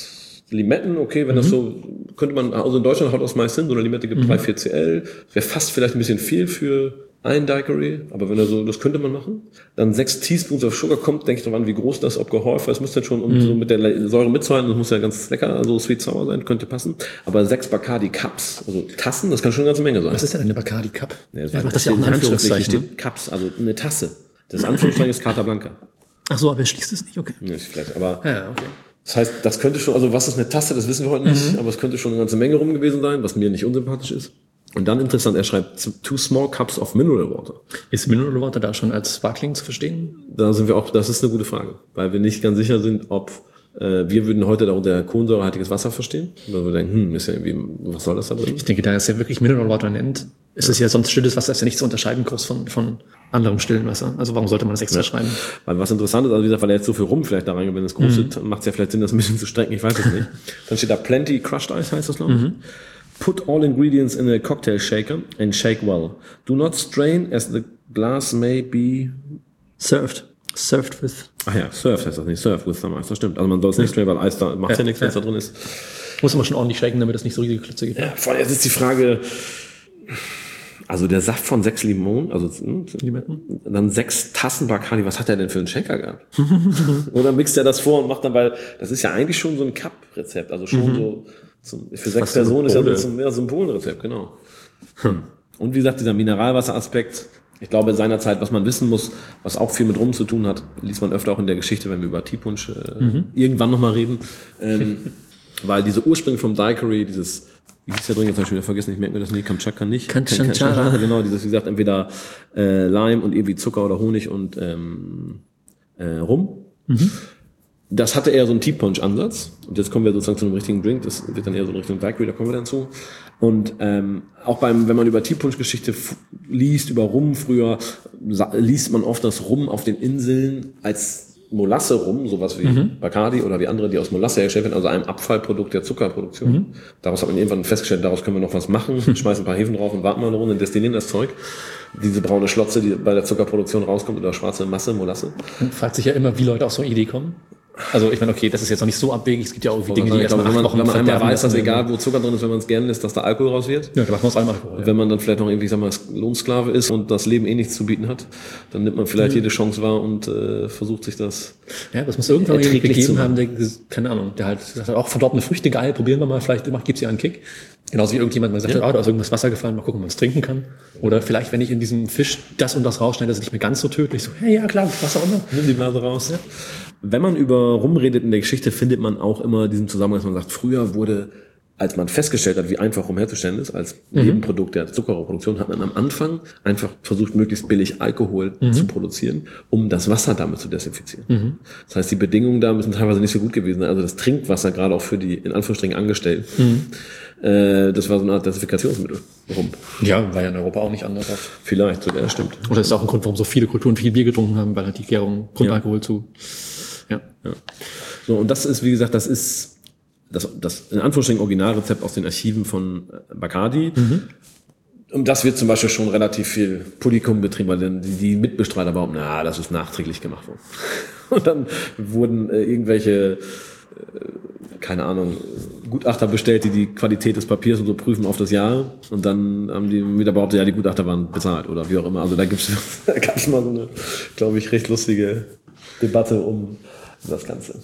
[SPEAKER 1] 6 Limetten, okay, wenn das so, könnte man, also in Deutschland haut das meist hin, so eine Limette gibt 3, 4 Cl, wäre fast vielleicht ein bisschen viel für ein Daiquiri, aber wenn er so, das könnte man machen. Dann 6 Teaspoons of Sugar kommt, denke ich drauf an, wie groß das, ob gehäuft, das müsste dann schon, um so mit der Säure mitzuhalten, das muss ja ganz lecker, also sweet sour sein, könnte passen. Aber 6 Bacardi Cups, also Tassen, das kann schon eine ganze Menge sein.
[SPEAKER 2] Was ist denn eine Bacardi Cup?
[SPEAKER 1] Ja,
[SPEAKER 2] Ja, macht das ja auch ein
[SPEAKER 1] handschriftlich
[SPEAKER 2] Anführungszeichen.
[SPEAKER 1] steht Cups, also eine Tasse. Das Anführungszeichen ist Carta Blanca.
[SPEAKER 2] Ach so, aber er schließt es nicht, okay.
[SPEAKER 1] Ja, vielleicht, aber
[SPEAKER 2] Ja, okay.
[SPEAKER 1] das heißt, das könnte schon, also was ist eine Tasse, das wissen wir heute nicht, aber es könnte schon eine ganze Menge rum gewesen sein, was mir nicht unsympathisch ist. Und dann interessant, er schreibt 2 small cups of mineral water.
[SPEAKER 2] Ist Mineral Water da schon als Sparkling zu verstehen?
[SPEAKER 1] Da sind wir auch, das ist eine gute Frage, weil wir nicht ganz sicher sind, ob wir würden heute darunter kohlensäurehaltiges Wasser verstehen. Weil wir denken, ist ja irgendwie, was soll das da drin?
[SPEAKER 2] Ich denke, da es ja wirklich Mineral Water nennt, ist es ja sonst stilles Wasser, ist ja nicht zu unterscheiden groß von anderem stillen Wasser. Also warum sollte man das extra schreiben?
[SPEAKER 1] Weil was interessant ist, also wie gesagt, weil er jetzt so viel rum vielleicht da reingeht, wenn es groß ist, macht es ja vielleicht Sinn, das ein bisschen zu strecken, ich weiß es nicht. Dann steht da Plenty Crushed Ice, heißt das, glaube ich. Put all ingredients in a cocktail shaker and shake well. Do not strain as the glass may be
[SPEAKER 2] Served with.
[SPEAKER 1] ach ja, served heißt das nicht, served with some ice, das stimmt. Also man soll es nicht strain, weil Eis da macht ja nichts, wenn es da drin ist.
[SPEAKER 2] Muss man schon ordentlich shaken, damit es nicht so riesige Klötze gibt.
[SPEAKER 1] Ja, vor allem jetzt ist die Frage, also der Saft von 6 Limonen, also
[SPEAKER 2] Limetten?
[SPEAKER 1] dann 6 Tassen Bacardi, was hat er denn für einen Shaker gehabt? Oder mixt er das vor und macht dann, weil das ist ja eigentlich schon so ein Cup-Rezept, also schon so für 6 Personen ist ja mehr so ein Symbolrezept, genau. Und wie gesagt, dieser Mineralwasseraspekt, ich glaube seinerzeit, was man wissen muss, was auch viel mit Rum zu tun hat, liest man öfter auch in der Geschichte, wenn wir über Teepunsch irgendwann nochmal reden, weil diese Ursprünge vom Daiquiri, dieses, wie hieß der drin, jetzt habe ich schon wieder vergessen, ich merke mir das nie, Kamtschatka nicht.
[SPEAKER 2] Kamtschatka.
[SPEAKER 1] Genau, dieses, wie gesagt, entweder Lime und irgendwie Zucker oder Honig und Rum. Das hatte eher so einen Tea-Punch-Ansatz. Und jetzt kommen wir sozusagen zu einem richtigen Drink. Das wird dann eher so in Richtung Daiquiri, da kommen wir dann zu. Und auch wenn man über Tea-Punch-Geschichte liest, über Rum früher, liest man oft das Rum auf den Inseln als Molasse rum, sowas wie Bacardi oder wie andere, die aus Molasse hergestellt werden, also einem Abfallprodukt der Zuckerproduktion. Daraus hat man irgendwann festgestellt, daraus können wir noch was machen, schmeißen ein paar Hefen drauf und warten mal eine Runde, destillieren das Zeug. Diese braune Schlotze, die bei der Zuckerproduktion rauskommt, oder schwarze Masse, Molasse.
[SPEAKER 2] Man fragt sich ja immer, wie Leute auf so eine Idee kommen. Also ich meine, okay, das ist jetzt noch nicht so abwegig. Es gibt ja auch irgendwie Dinge, die
[SPEAKER 1] wenn man einmal weiß, dass
[SPEAKER 2] verderben
[SPEAKER 1] egal wo Zucker drin ist, wenn man es gern lässt, dass da Alkohol raus wird.
[SPEAKER 2] Ja, da macht man es einmal Alkohol.
[SPEAKER 1] Und wenn man dann vielleicht noch irgendwie, sag mal, Lohnsklave ist und das Leben nichts zu bieten hat, dann nimmt man vielleicht jede Chance wahr und versucht sich das.
[SPEAKER 2] Ja, das muss irgendwann
[SPEAKER 1] erträglich
[SPEAKER 2] gegeben
[SPEAKER 1] zu
[SPEAKER 2] haben, der, keine Ahnung, der halt sagt, auch verdorbene Früchte, geil, probieren wir mal, vielleicht gibt's ja einen Kick. Genauso wie irgendjemand mal sagt, da ist irgendwas Wasser gefallen, mal gucken, ob man es trinken kann. Oder vielleicht, wenn ich in diesem Fisch das und das rausschneide, das ist nicht mehr ganz so tödlich. So, hey, ja klar, Wasser unter.
[SPEAKER 1] Nimm die Blase raus. Ja. Wenn man über rumredet in der Geschichte, findet man auch immer diesen Zusammenhang, dass man sagt, früher wurde, als man festgestellt hat, wie einfach Rum herzustellen ist, als Nebenprodukt der Zuckerrohrproduktion, hat man am Anfang einfach versucht, möglichst billig Alkohol zu produzieren, um das Wasser damit zu desinfizieren. Das heißt, die Bedingungen da müssen teilweise nicht so gut gewesen sein. Also das Trinkwasser, gerade auch für die, in Anführungsstrichen, Angestellten, das war so eine Art Desinfikationsmittel. Rum.
[SPEAKER 2] Ja, war ja in Europa auch nicht anders.
[SPEAKER 1] Vielleicht, sogar, das stimmt.
[SPEAKER 2] Oder ist auch ein Grund, warum so viele Kulturen viel Bier getrunken haben, weil halt die Gärung Grundalkohol zu. Ja.
[SPEAKER 1] So, und das ist, wie gesagt, das ist das in Anführungsstrichen Originalrezept aus den Archiven von Bacardi. Und das wird zum Beispiel schon relativ viel Publikum betrieben, weil dann die Mitbestreiter behaupten, das ist nachträglich gemacht worden. Und dann wurden irgendwelche, keine Ahnung, Gutachter bestellt, die Qualität des Papiers und so prüfen auf das Jahr. Und dann haben die wieder behauptet, die Gutachter waren bezahlt oder wie auch immer. Also da gab's mal so eine, glaube ich, recht lustige Debatte um das Ganze.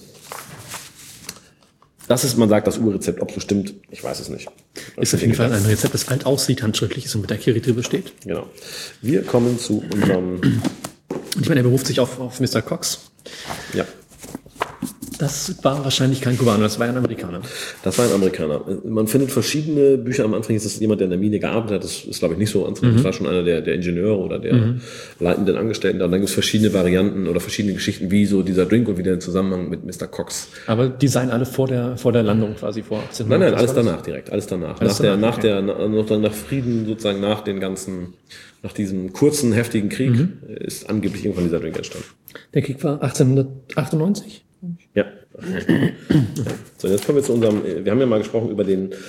[SPEAKER 1] Das ist, man sagt, das Urrezept. Ob so stimmt, ich weiß es nicht.
[SPEAKER 2] Ist auf jeden Fall ein Rezept, das alt aussieht, handschriftlich ist und mit der Kirche drüber steht.
[SPEAKER 1] Genau. Wir kommen zu unserem...
[SPEAKER 2] Und ich meine, er beruft sich auf Mr. Cox.
[SPEAKER 1] Ja.
[SPEAKER 2] Das war wahrscheinlich kein Kubaner, das war ein Amerikaner.
[SPEAKER 1] Das war ein Amerikaner. Man findet verschiedene Bücher. Am Anfang ist es jemand, der in der Mine gearbeitet hat. Das ist, glaube ich, nicht so anzunehmen. Das war schon einer der Ingenieure oder der leitenden Angestellten. Und dann gibt es verschiedene Varianten oder verschiedene Geschichten, wie so dieser Drink und wie der in Zusammenhang mit Mr. Cox.
[SPEAKER 2] Aber die seien alle vor der Landung quasi, vor 18.
[SPEAKER 1] Nein, alles danach direkt. Alles danach. Nach Frieden, sozusagen nach diesem kurzen, heftigen Krieg ist angeblich irgendwann dieser Drink entstanden.
[SPEAKER 2] Der Krieg war 1898?
[SPEAKER 1] Ja. So, jetzt kommen wir zu unserem, wir haben ja mal gesprochen über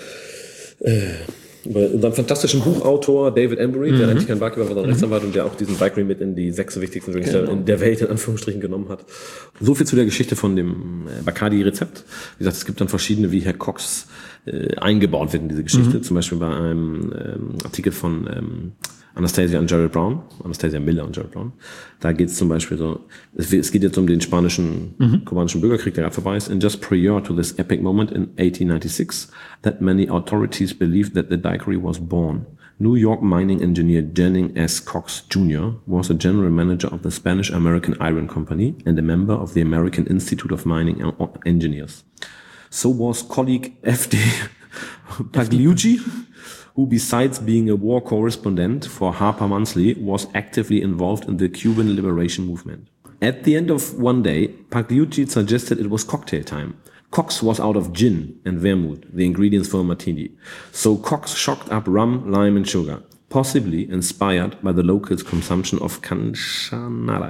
[SPEAKER 1] unseren fantastischen Buchautor David Embury, der eigentlich kein Barkeeper war, sondern Rechtsanwalt und der auch diesen Bike mit in die 6 wichtigsten Drinks in der Welt in Anführungsstrichen genommen hat. So viel zu der Geschichte von dem Bacardi-Rezept. Wie gesagt, es gibt dann verschiedene, wie Herr Cox eingebaut wird in diese Geschichte. Zum Beispiel bei einem Artikel von Anastasia Miller und Gerald Brown. Da geht es zum Beispiel so, es geht jetzt um den kubanischen Bürgerkrieg, der gerade vorbei ist. And just prior to this epic moment in 1896, that many authorities believed that the daiquiri was born. New York mining engineer Jennings S. Cox Jr. was a general manager of the Spanish-American Iron Company and a member of the American Institute of Mining Engineers. So was colleague F.D. Pagliucci, who besides being a war correspondent for Harper Monthly, was actively involved in the Cuban liberation movement. At the end of one day, Pagliucci suggested it was cocktail time. Cox was out of gin and vermouth, the ingredients for a martini. So Cox shocked up rum, lime and sugar, possibly inspired by the locals' consumption of canchanada.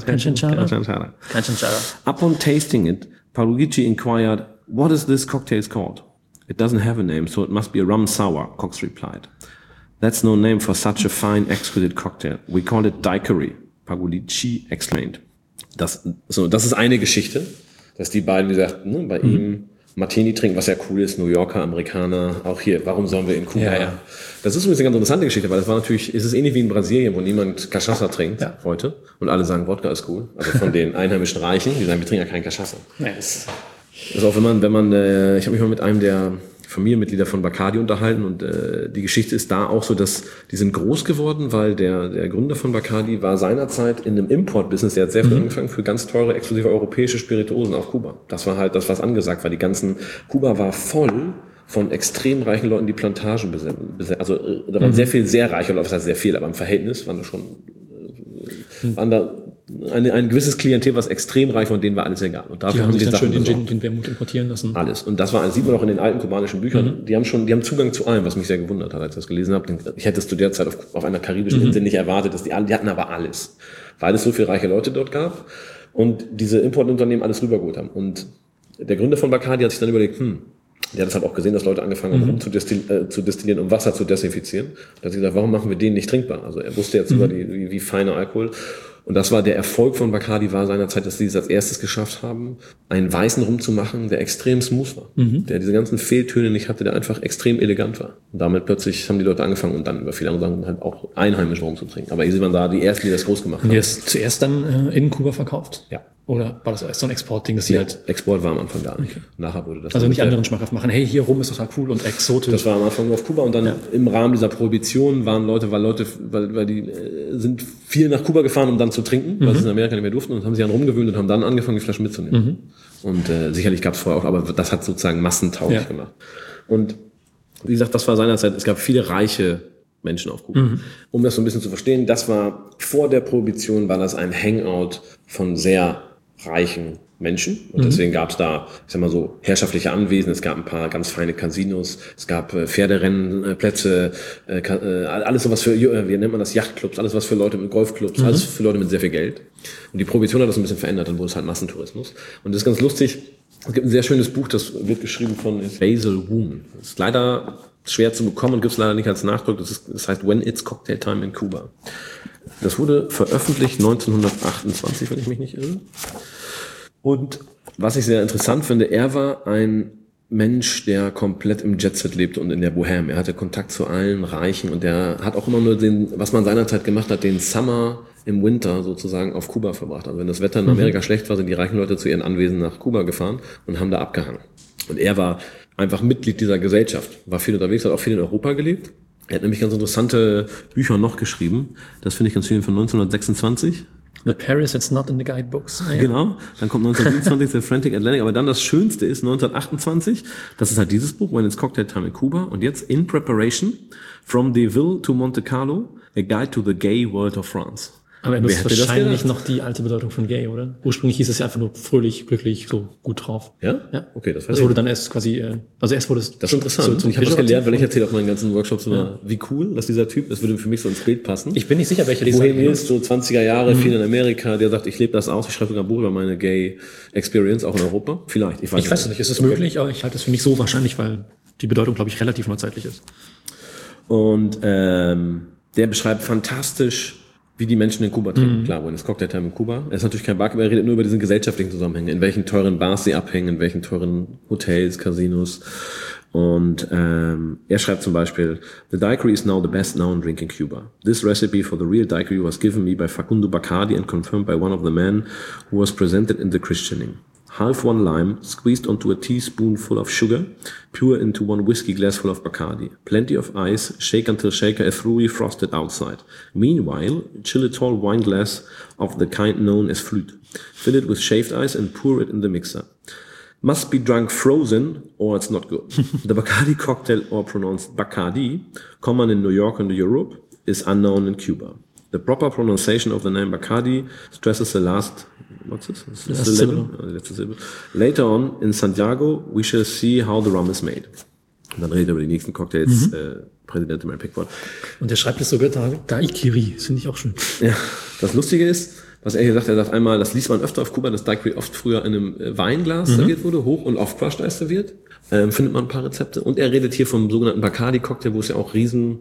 [SPEAKER 1] Upon tasting it, Pagliucci inquired, "What is this cocktail called?" "It doesn't have a name, so it must be a rum sour," Cox replied. "That's no name for such a fine, exquisite cocktail. We call it daiquiri," Pagliucci explained. Das ist eine Geschichte, dass die beiden, wie gesagt, bei ihm Martini trinken, was ja cool ist, New Yorker, Amerikaner, auch hier, warum sollen wir in Kuba?
[SPEAKER 2] Ja.
[SPEAKER 1] Das ist übrigens eine ganz interessante Geschichte, weil das war natürlich, es ist ähnlich wie in Brasilien, wo niemand Cachaça trinkt heute und alle sagen, Wodka ist cool. Also von den einheimischen Reichen, die sagen, wir trinken ja keinen Cachaça.
[SPEAKER 2] Nice.
[SPEAKER 1] Das ist auch, wenn man, ich habe mich mal mit einem der Familienmitglieder von Bacardi unterhalten und die Geschichte ist da auch so, dass die sind groß geworden, weil der Gründer von Bacardi war seinerzeit in einem Import-Business, der hat sehr früh angefangen für ganz teure, exklusive europäische Spirituosen auf Kuba. Das war halt das, was angesagt war. Kuba war voll von extrem reichen Leuten, die Plantagen besetzen. Also da waren sehr viel sehr reiche Leute, was heißt sehr viel, aber im Verhältnis waren da ein gewisses Klientel, was extrem reich war und denen war alles egal. Und dafür
[SPEAKER 2] haben sich dann schön den
[SPEAKER 1] besorgt.
[SPEAKER 2] Den Wermut importieren lassen.
[SPEAKER 1] Alles. Und das sieht man auch in den alten kubanischen Büchern. Die haben Zugang zu allem, was mich sehr gewundert hat, als ich das gelesen habe. Ich hätte es zu der Zeit auf einer karibischen Insel nicht erwartet, dass die hatten aber alles. Weil es so viele reiche Leute dort gab und diese Importunternehmen alles rübergeholt haben. Und der Gründer von Bacardi hat sich dann überlegt, der hat es halt auch gesehen, dass Leute angefangen haben, zu destillieren, um Wasser zu desinfizieren. Da hat sich gesagt, warum machen wir den nicht trinkbar? Also er wusste jetzt über wie feiner Alkohol. Und das war der Erfolg von Bacardi, war seinerzeit, dass sie es als erstes geschafft haben, einen weißen Rum zu machen, der extrem smooth war. Der diese ganzen Fehltöne nicht hatte, der einfach extrem elegant war. Und damit plötzlich haben die Leute angefangen und dann über viele andere Sachen halt auch einheimischen Rum zu trinken. Aber sie waren da die Ersten, die das groß gemacht haben.
[SPEAKER 2] Und die ist zuerst dann in Kuba verkauft?
[SPEAKER 1] Ja.
[SPEAKER 2] Oder war das erst so ein Exportding, dass sie halt...
[SPEAKER 1] Export war am Anfang gar nicht. Nachher wurde das...
[SPEAKER 2] Also nicht anderen schmackhaft machen, hey, hier rum ist total cool und exotisch.
[SPEAKER 1] Das war am Anfang nur auf Kuba und dann im Rahmen dieser Prohibition waren Leute, weil die sind viel nach Kuba gefahren, um dann zu trinken, weil sie in Amerika nicht mehr durften und haben sich dann rumgewöhnt und haben dann angefangen, die Flaschen mitzunehmen. Und sicherlich gab es vorher auch, aber das hat sozusagen massentauglich gemacht. Und wie gesagt, das war seinerzeit, es gab viele reiche Menschen auf Kuba. Um das so ein bisschen zu verstehen, das war vor der Prohibition, war das ein Hangout von sehr reichen Menschen. Und deswegen gab es da, ich sag mal so, herrschaftliche Anwesen, es gab ein paar ganz feine Casinos, es gab Pferderennenplätze, alles so was für, wie nennt man das, Yachtclubs, alles was für Leute mit Golfclubs, alles für Leute mit sehr viel Geld. Und die Prohibition hat das ein bisschen verändert, dann wurde es halt Massentourismus. Und das ist ganz lustig, es gibt ein sehr schönes Buch, das wird geschrieben von Basil Woon. Das ist leider schwer zu bekommen und gibt es leider nicht als Nachdruck, das heißt When It's Cocktail Time in Cuba. Das wurde veröffentlicht 1928, wenn ich mich nicht irre. Und was ich sehr interessant finde, er war ein Mensch, der komplett im Jetset lebte und in der Bohème. Er hatte Kontakt zu allen Reichen und der hat auch immer nur was man seinerzeit gemacht hat, den Summer im Winter sozusagen auf Kuba verbracht. Also wenn das Wetter in Amerika schlecht war, sind die reichen Leute zu ihren Anwesen nach Kuba gefahren und haben da abgehangen. Und er war einfach Mitglied dieser Gesellschaft, war viel unterwegs, hat auch viel in Europa gelebt. Er hat nämlich ganz interessante Bücher noch geschrieben. Das finde ich ganz schön, von 1926.
[SPEAKER 2] The Paris, it's not in the guidebooks. Ah, ja.
[SPEAKER 1] Genau. Dann kommt 1927 The Frantic Atlantic. Aber dann das Schönste ist 1928. Das ist halt dieses Buch, When It's Cocktail Time in Cuba. Und jetzt In Preparation, From Deauville to Monte Carlo, A Guide to the Gay World of France.
[SPEAKER 2] Aber das ist wahrscheinlich noch die alte Bedeutung von gay, oder? Ursprünglich hieß es ja einfach nur fröhlich, glücklich, so gut drauf.
[SPEAKER 1] Ja? Ja. Okay, das
[SPEAKER 2] wurde dann erst quasi, also erst wurde es...
[SPEAKER 1] Das ist interessant. So, ich habe das gelernt, weil ich erzähle auf meinen ganzen Workshops immer, wie cool, dass dieser Typ, das würde für mich so ins Bild passen.
[SPEAKER 2] Ich bin nicht sicher, welcher dieser
[SPEAKER 1] ist, so 20er Jahre, viel in Amerika, der sagt, ich lebe das aus, ich schreibe sogar ein Buch über meine Gay Experience, auch in Europa. Vielleicht,
[SPEAKER 2] ich weiß es nicht, ist es möglich, aber ich halte es für nicht so wahrscheinlich, weil die Bedeutung, glaube ich, relativ neuzeitlich ist.
[SPEAKER 1] Und der beschreibt fantastisch, wie die Menschen in Kuba trinken. Klar, When It's Cocktail Time in Kuba. Er ist natürlich kein Barkeeper, er redet nur über diesen gesellschaftlichen Zusammenhänge, in welchen teuren Bars sie abhängen, in welchen teuren Hotels, Casinos. Und er schreibt zum Beispiel, The daiquiri is now the best known drink in Cuba. This recipe for the real daiquiri was given me by Facundo Bacardi and confirmed by one of the men who was presented in the christening. Half one lime, squeezed onto a teaspoonful of sugar, pour into one whiskey glass full of Bacardi. Plenty of ice, shake until shaker is thoroughly frosted outside. Meanwhile, chill a tall wine glass of the kind known as flute. Fill it with shaved ice and pour it in the mixer. Must be drunk frozen or it's not good. The Bacardi cocktail, or pronounced Bacardi, common in New York and Europe, is unknown in Cuba. The proper pronunciation of the name Bacardi stresses the last... What's this? Letzte Silbe. Later on, in Santiago, we shall see how the rum is made. Und dann redet er über die nächsten Cocktails, Präsident Mary Pickford.
[SPEAKER 2] Und er schreibt es sogar Daiquiri, das finde ich auch schön.
[SPEAKER 1] Ja, das Lustige ist, was er hier sagt, er sagt einmal, das liest man öfter auf Kuba, dass Daiquiri oft früher in einem Weinglas serviert wurde, hoch und oft crushed Eis serviert. Findet man ein paar Rezepte. Und er redet hier vom sogenannten Bacardi-Cocktail, wo es ja auch in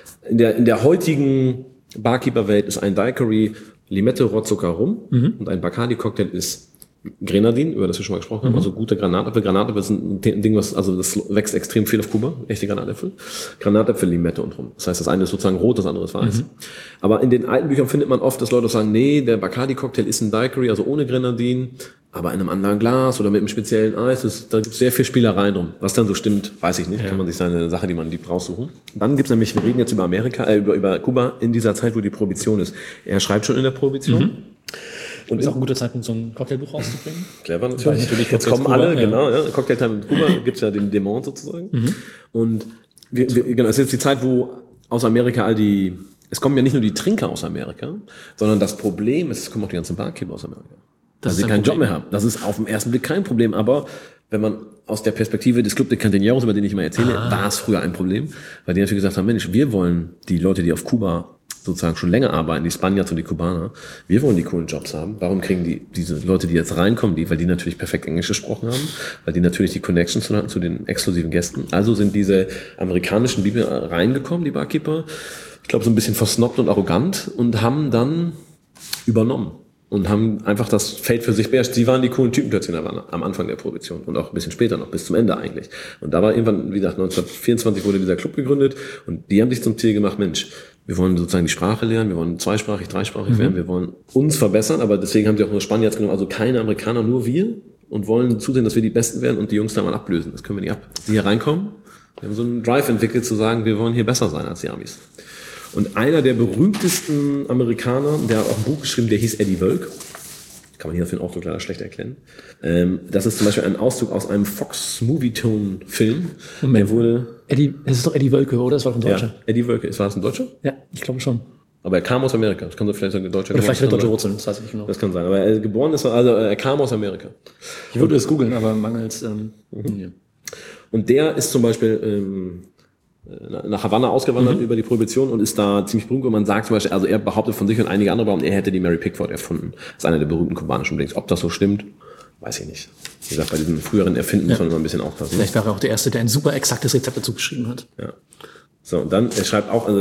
[SPEAKER 1] der heutigen Barkeeper-Welt ist ein Daiquiri Limette, Rohrzucker, Rum und ein Bacardi-Cocktail ist Grenadin, über das wir schon mal gesprochen haben, also guter Granatäpfel. Granatäpfel ist ein Ding, das wächst extrem viel auf Kuba, echte Granatäpfel. Granatäpfel, Limette und Rum. Das heißt, das eine ist sozusagen rot, das andere ist weiß. Aber in den alten Büchern findet man oft, dass Leute sagen, nee, der Bacardi-Cocktail ist ein Daiquiri, also ohne Grenadin, aber in einem anderen Glas oder mit einem speziellen Eis. Da gibt es sehr viel Spielereien drum. Was dann so stimmt, weiß ich nicht. Ja. Kann man sich seine Sache, die man liebt, raussuchen. Dann gibt's nämlich, wir reden jetzt über über Kuba in dieser Zeit, wo die Prohibition ist. Er schreibt schon in der Prohibition.
[SPEAKER 2] Und ist auch ein guter Zeitpunkt, so ein Cocktailbuch rauszubringen.
[SPEAKER 1] Clever natürlich. Jetzt kommen Kuba, alle, genau. Ja. Cocktail Time in Kuba gibt's ja den Dämon sozusagen. Und genau, es ist jetzt die Zeit, wo aus Amerika es kommen ja nicht nur die Trinker aus Amerika, sondern das Problem ist, es kommen auch die ganzen Barkeeper aus Amerika. Dass sie keinen Job mehr haben. Das ist auf den ersten Blick kein Problem, aber wenn man aus der Perspektive des Club de Cantineros, über den ich immer erzähle, war es früher ein Problem, weil die natürlich gesagt haben, Mensch, wir wollen die Leute, die auf Kuba sozusagen schon länger arbeiten, die Spaniards und die Kubaner, wir wollen die coolen Jobs haben. Warum kriegen diese Leute, die jetzt reinkommen, weil die natürlich perfekt Englisch gesprochen haben, weil die natürlich die Connections hatten zu den exklusiven Gästen. Also sind diese amerikanischen Liebe reingekommen, die Barkeeper, ich glaube so ein bisschen versnobbt und arrogant und haben dann übernommen und haben einfach das Feld für sich beherrscht. Sie waren die coolen Typen plötzlich am Anfang der Prohibition und auch ein bisschen später noch, bis zum Ende eigentlich. Und da war irgendwann, wie gesagt, 1924 wurde dieser Club gegründet und die haben sich zum Ziel gemacht, Mensch, wir wollen sozusagen die Sprache lernen, wir wollen zweisprachig, dreisprachig werden, wir wollen uns verbessern, aber deswegen haben sie auch nur Spanier jetzt genommen, also keine Amerikaner, nur wir und wollen zusehen, dass wir die Besten werden und die Jungs da mal ablösen. Das können wir nicht ab. Die hier reinkommen, wir haben so einen Drive entwickelt zu sagen, wir wollen hier besser sein als die Amis. Und einer der berühmtesten Amerikaner, der hat auch ein Buch geschrieben, der hieß Eddie Wölk. Kann man hier auf den Ausdruck leider schlecht erkennen. Das ist zum Beispiel ein Auszug aus einem Fox Movietone-Film. Der wurde...
[SPEAKER 2] Eddie, das ist doch Eddie Wölke, oder? Das war doch ein Deutscher.
[SPEAKER 1] Ja, Eddie Wölke. War das ein Deutscher?
[SPEAKER 2] Ja, ich glaube schon.
[SPEAKER 1] Aber er kam aus Amerika. Das kann so vielleicht sagen, der Deutsche.
[SPEAKER 2] Oder vielleicht hat er deutsche Wurzeln, das weiß ich nicht genau.
[SPEAKER 1] Das kann sein. Aber er geboren ist, also er kam aus Amerika.
[SPEAKER 2] Ich würde es googeln, aber mangels... Ja.
[SPEAKER 1] Und der ist zum Beispiel... nach Havanna ausgewandert über die Prohibition und ist da ziemlich berühmt. Und man sagt zum Beispiel, also er behauptet von sich und einige andere behaupten, er hätte die Mary Pickford erfunden. Das ist einer der berühmten kubanischen Drinks. Ob das so stimmt, weiß ich nicht. Wie gesagt, bei diesen früheren Erfinden muss man immer ein bisschen aufpassen.
[SPEAKER 2] Vielleicht war er auch der Erste, der ein super exaktes Rezept dazu geschrieben hat.
[SPEAKER 1] Ja. So, und dann, er schreibt auch, also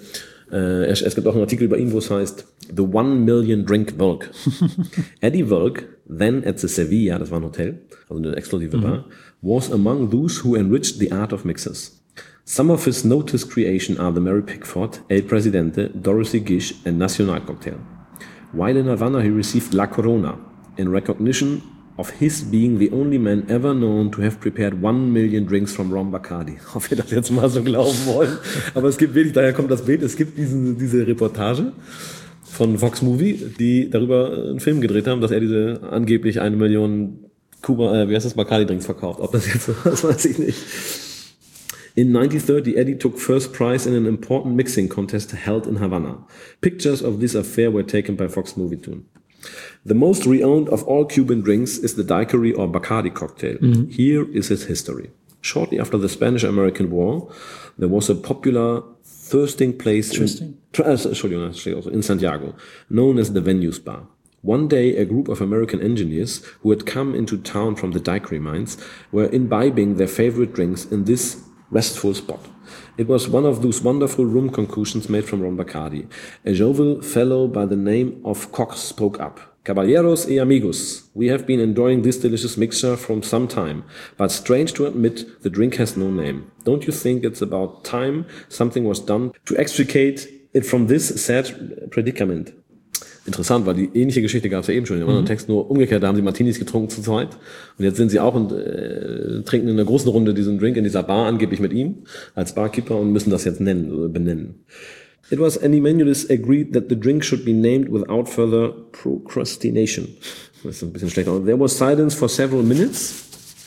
[SPEAKER 1] es gibt auch einen Artikel über ihn, wo es heißt, The 1 Million Drink Wölk. Eddie Wölk, then at the Sevilla, das war ein Hotel, also eine exklusive Bar, was among those who enriched the art of mixers. Some of his noticed creation are the Mary Pickford, El Presidente, Dorothy Gish, and Nacional Cocktail. While in Havana, he received La Corona in recognition of his being the only man ever known to have prepared 1 million drinks from Rum Bacardi. Ob wir das jetzt mal so glauben wollen. Aber es gibt wirklich, daher kommt das Bild, es gibt diese Reportage von Fox Movie, die darüber einen Film gedreht haben, dass er diese angeblich 1 Million Bacardi-Drinks verkauft. Ob das jetzt so, das weiß ich nicht. In 1930, Eddie took first prize in an important mixing contest held in Havana. Pictures of this affair were taken by Fox Movietone. The most renowned of all Cuban drinks is the daiquiri or Bacardi cocktail. Here is its history. Shortly after the Spanish-American War, there was a popular thirsting place in Santiago, known as the Venues Bar. One day, a group of American engineers who had come into town from the daiquiri mines were imbibing their favorite drinks in this restful spot. It was one of those wonderful rum concoctions made from Rum Bacardi. A jovial fellow by the name of Cox spoke up. Caballeros y amigos, we have been enjoying this delicious mixture from some time, but strange to admit, the drink has no name. Don't you think it's about time something was done to extricate it from this sad predicament? Interessant, weil die ähnliche Geschichte gab es ja eben schon in dem anderen Text, nur umgekehrt, da haben sie Martinis getrunken zu zweit und jetzt sind sie auch und trinken in einer großen Runde diesen Drink in dieser Bar, angeblich mit ihm als Barkeeper und müssen das jetzt benennen. It was unanimously agreed that the drink should be named without further procrastination. Das ist ein bisschen schlechter. There was silence for several minutes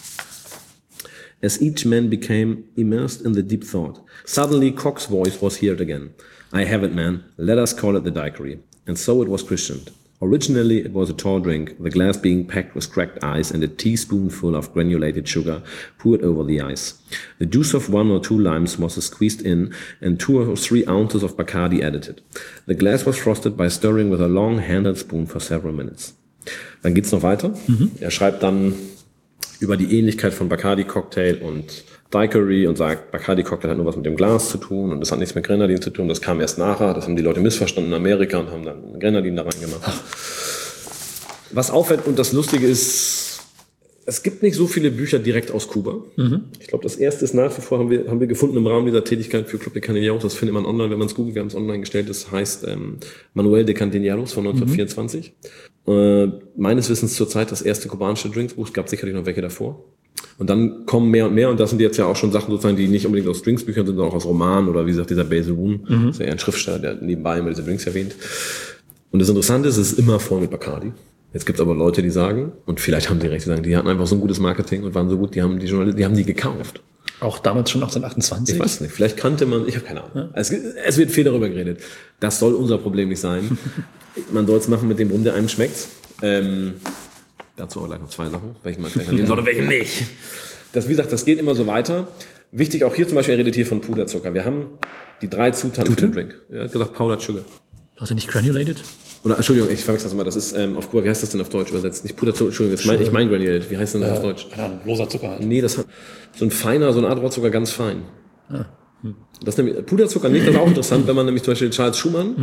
[SPEAKER 1] as each man became immersed in the deep thought. Suddenly Cox's voice was heard again. I have it, man. Let us call it the daiquiri. And so it was christened. Originally, it was a tall drink, the glass being packed with cracked ice and a teaspoonful of granulated sugar poured over the ice. The juice of 1 or 2 limes was squeezed in and 2 or 3 ounces of Bacardi added. The glass was frosted by stirring with a long-handled spoon for several minutes. Dann geht's noch weiter. Er schreibt dann über die Ähnlichkeit von Bacardi-Cocktail und Daiquiri und sagt, Bacardi-Cocktail hat nur was mit dem Glas zu tun und das hat nichts mit Grenadin zu tun. Das kam erst nachher, das haben die Leute missverstanden in Amerika und haben dann Grenadin da reingemacht. Was auffällt und das Lustige ist, es gibt nicht so viele Bücher direkt aus Kuba. Ich glaube, das erste ist nach wie vor, haben wir gefunden im Rahmen dieser Tätigkeit für Club de Cantineros. Das findet man online, wenn man es googelt. Wir haben es online gestellt. Das heißt Manuel de Cantineros von 1924. Meines Wissens zurzeit das erste kubanische Drinksbuch. Es gab sicherlich noch welche davor. Und dann kommen mehr und mehr, und das sind jetzt ja auch schon Sachen sozusagen, die nicht unbedingt aus Drinksbüchern sind, sondern auch aus Romanen oder wie gesagt dieser Basil Woon, das ist ja eher ein Schriftsteller, der nebenbei immer diese Drinks erwähnt. Und das Interessante ist, es ist immer voll mit Bacardi. Jetzt gibt es aber Leute, die sagen, und vielleicht haben die recht, die sagen, die hatten einfach so ein gutes Marketing und waren so gut, die haben die gekauft.
[SPEAKER 2] Auch damals schon 1828?
[SPEAKER 1] Ich weiß nicht, vielleicht kannte man, ich habe keine Ahnung. Ja. Es wird viel darüber geredet. Das soll unser Problem nicht sein. Man soll es machen mit dem Rum, der einem schmeckt. Dazu auch gleich noch 2 Sachen, welchen man vielleicht nehmen soll und welchen nicht. Das, wie gesagt, das geht immer so weiter. Wichtig auch hier zum Beispiel, er redet hier von Puderzucker. Wir haben die 3 Zutaten für den Drink. Er hat gesagt Powdered Sugar.
[SPEAKER 2] Hast du nicht granulated?
[SPEAKER 1] Oder, Entschuldigung, ich verwechsel das mal. Das ist auf Kuba, wie heißt das denn auf Deutsch übersetzt? Nicht Puderzucker, Entschuldigung, ich mein granulated. Wie heißt das denn auf Deutsch?
[SPEAKER 2] Loser Zucker halt.
[SPEAKER 1] Nee, das hat so ein feiner, so eine Art Rohrzucker, ganz fein. Das ist nämlich Puderzucker nicht, das ist auch interessant, wenn man nämlich zum Beispiel Charles Schumann,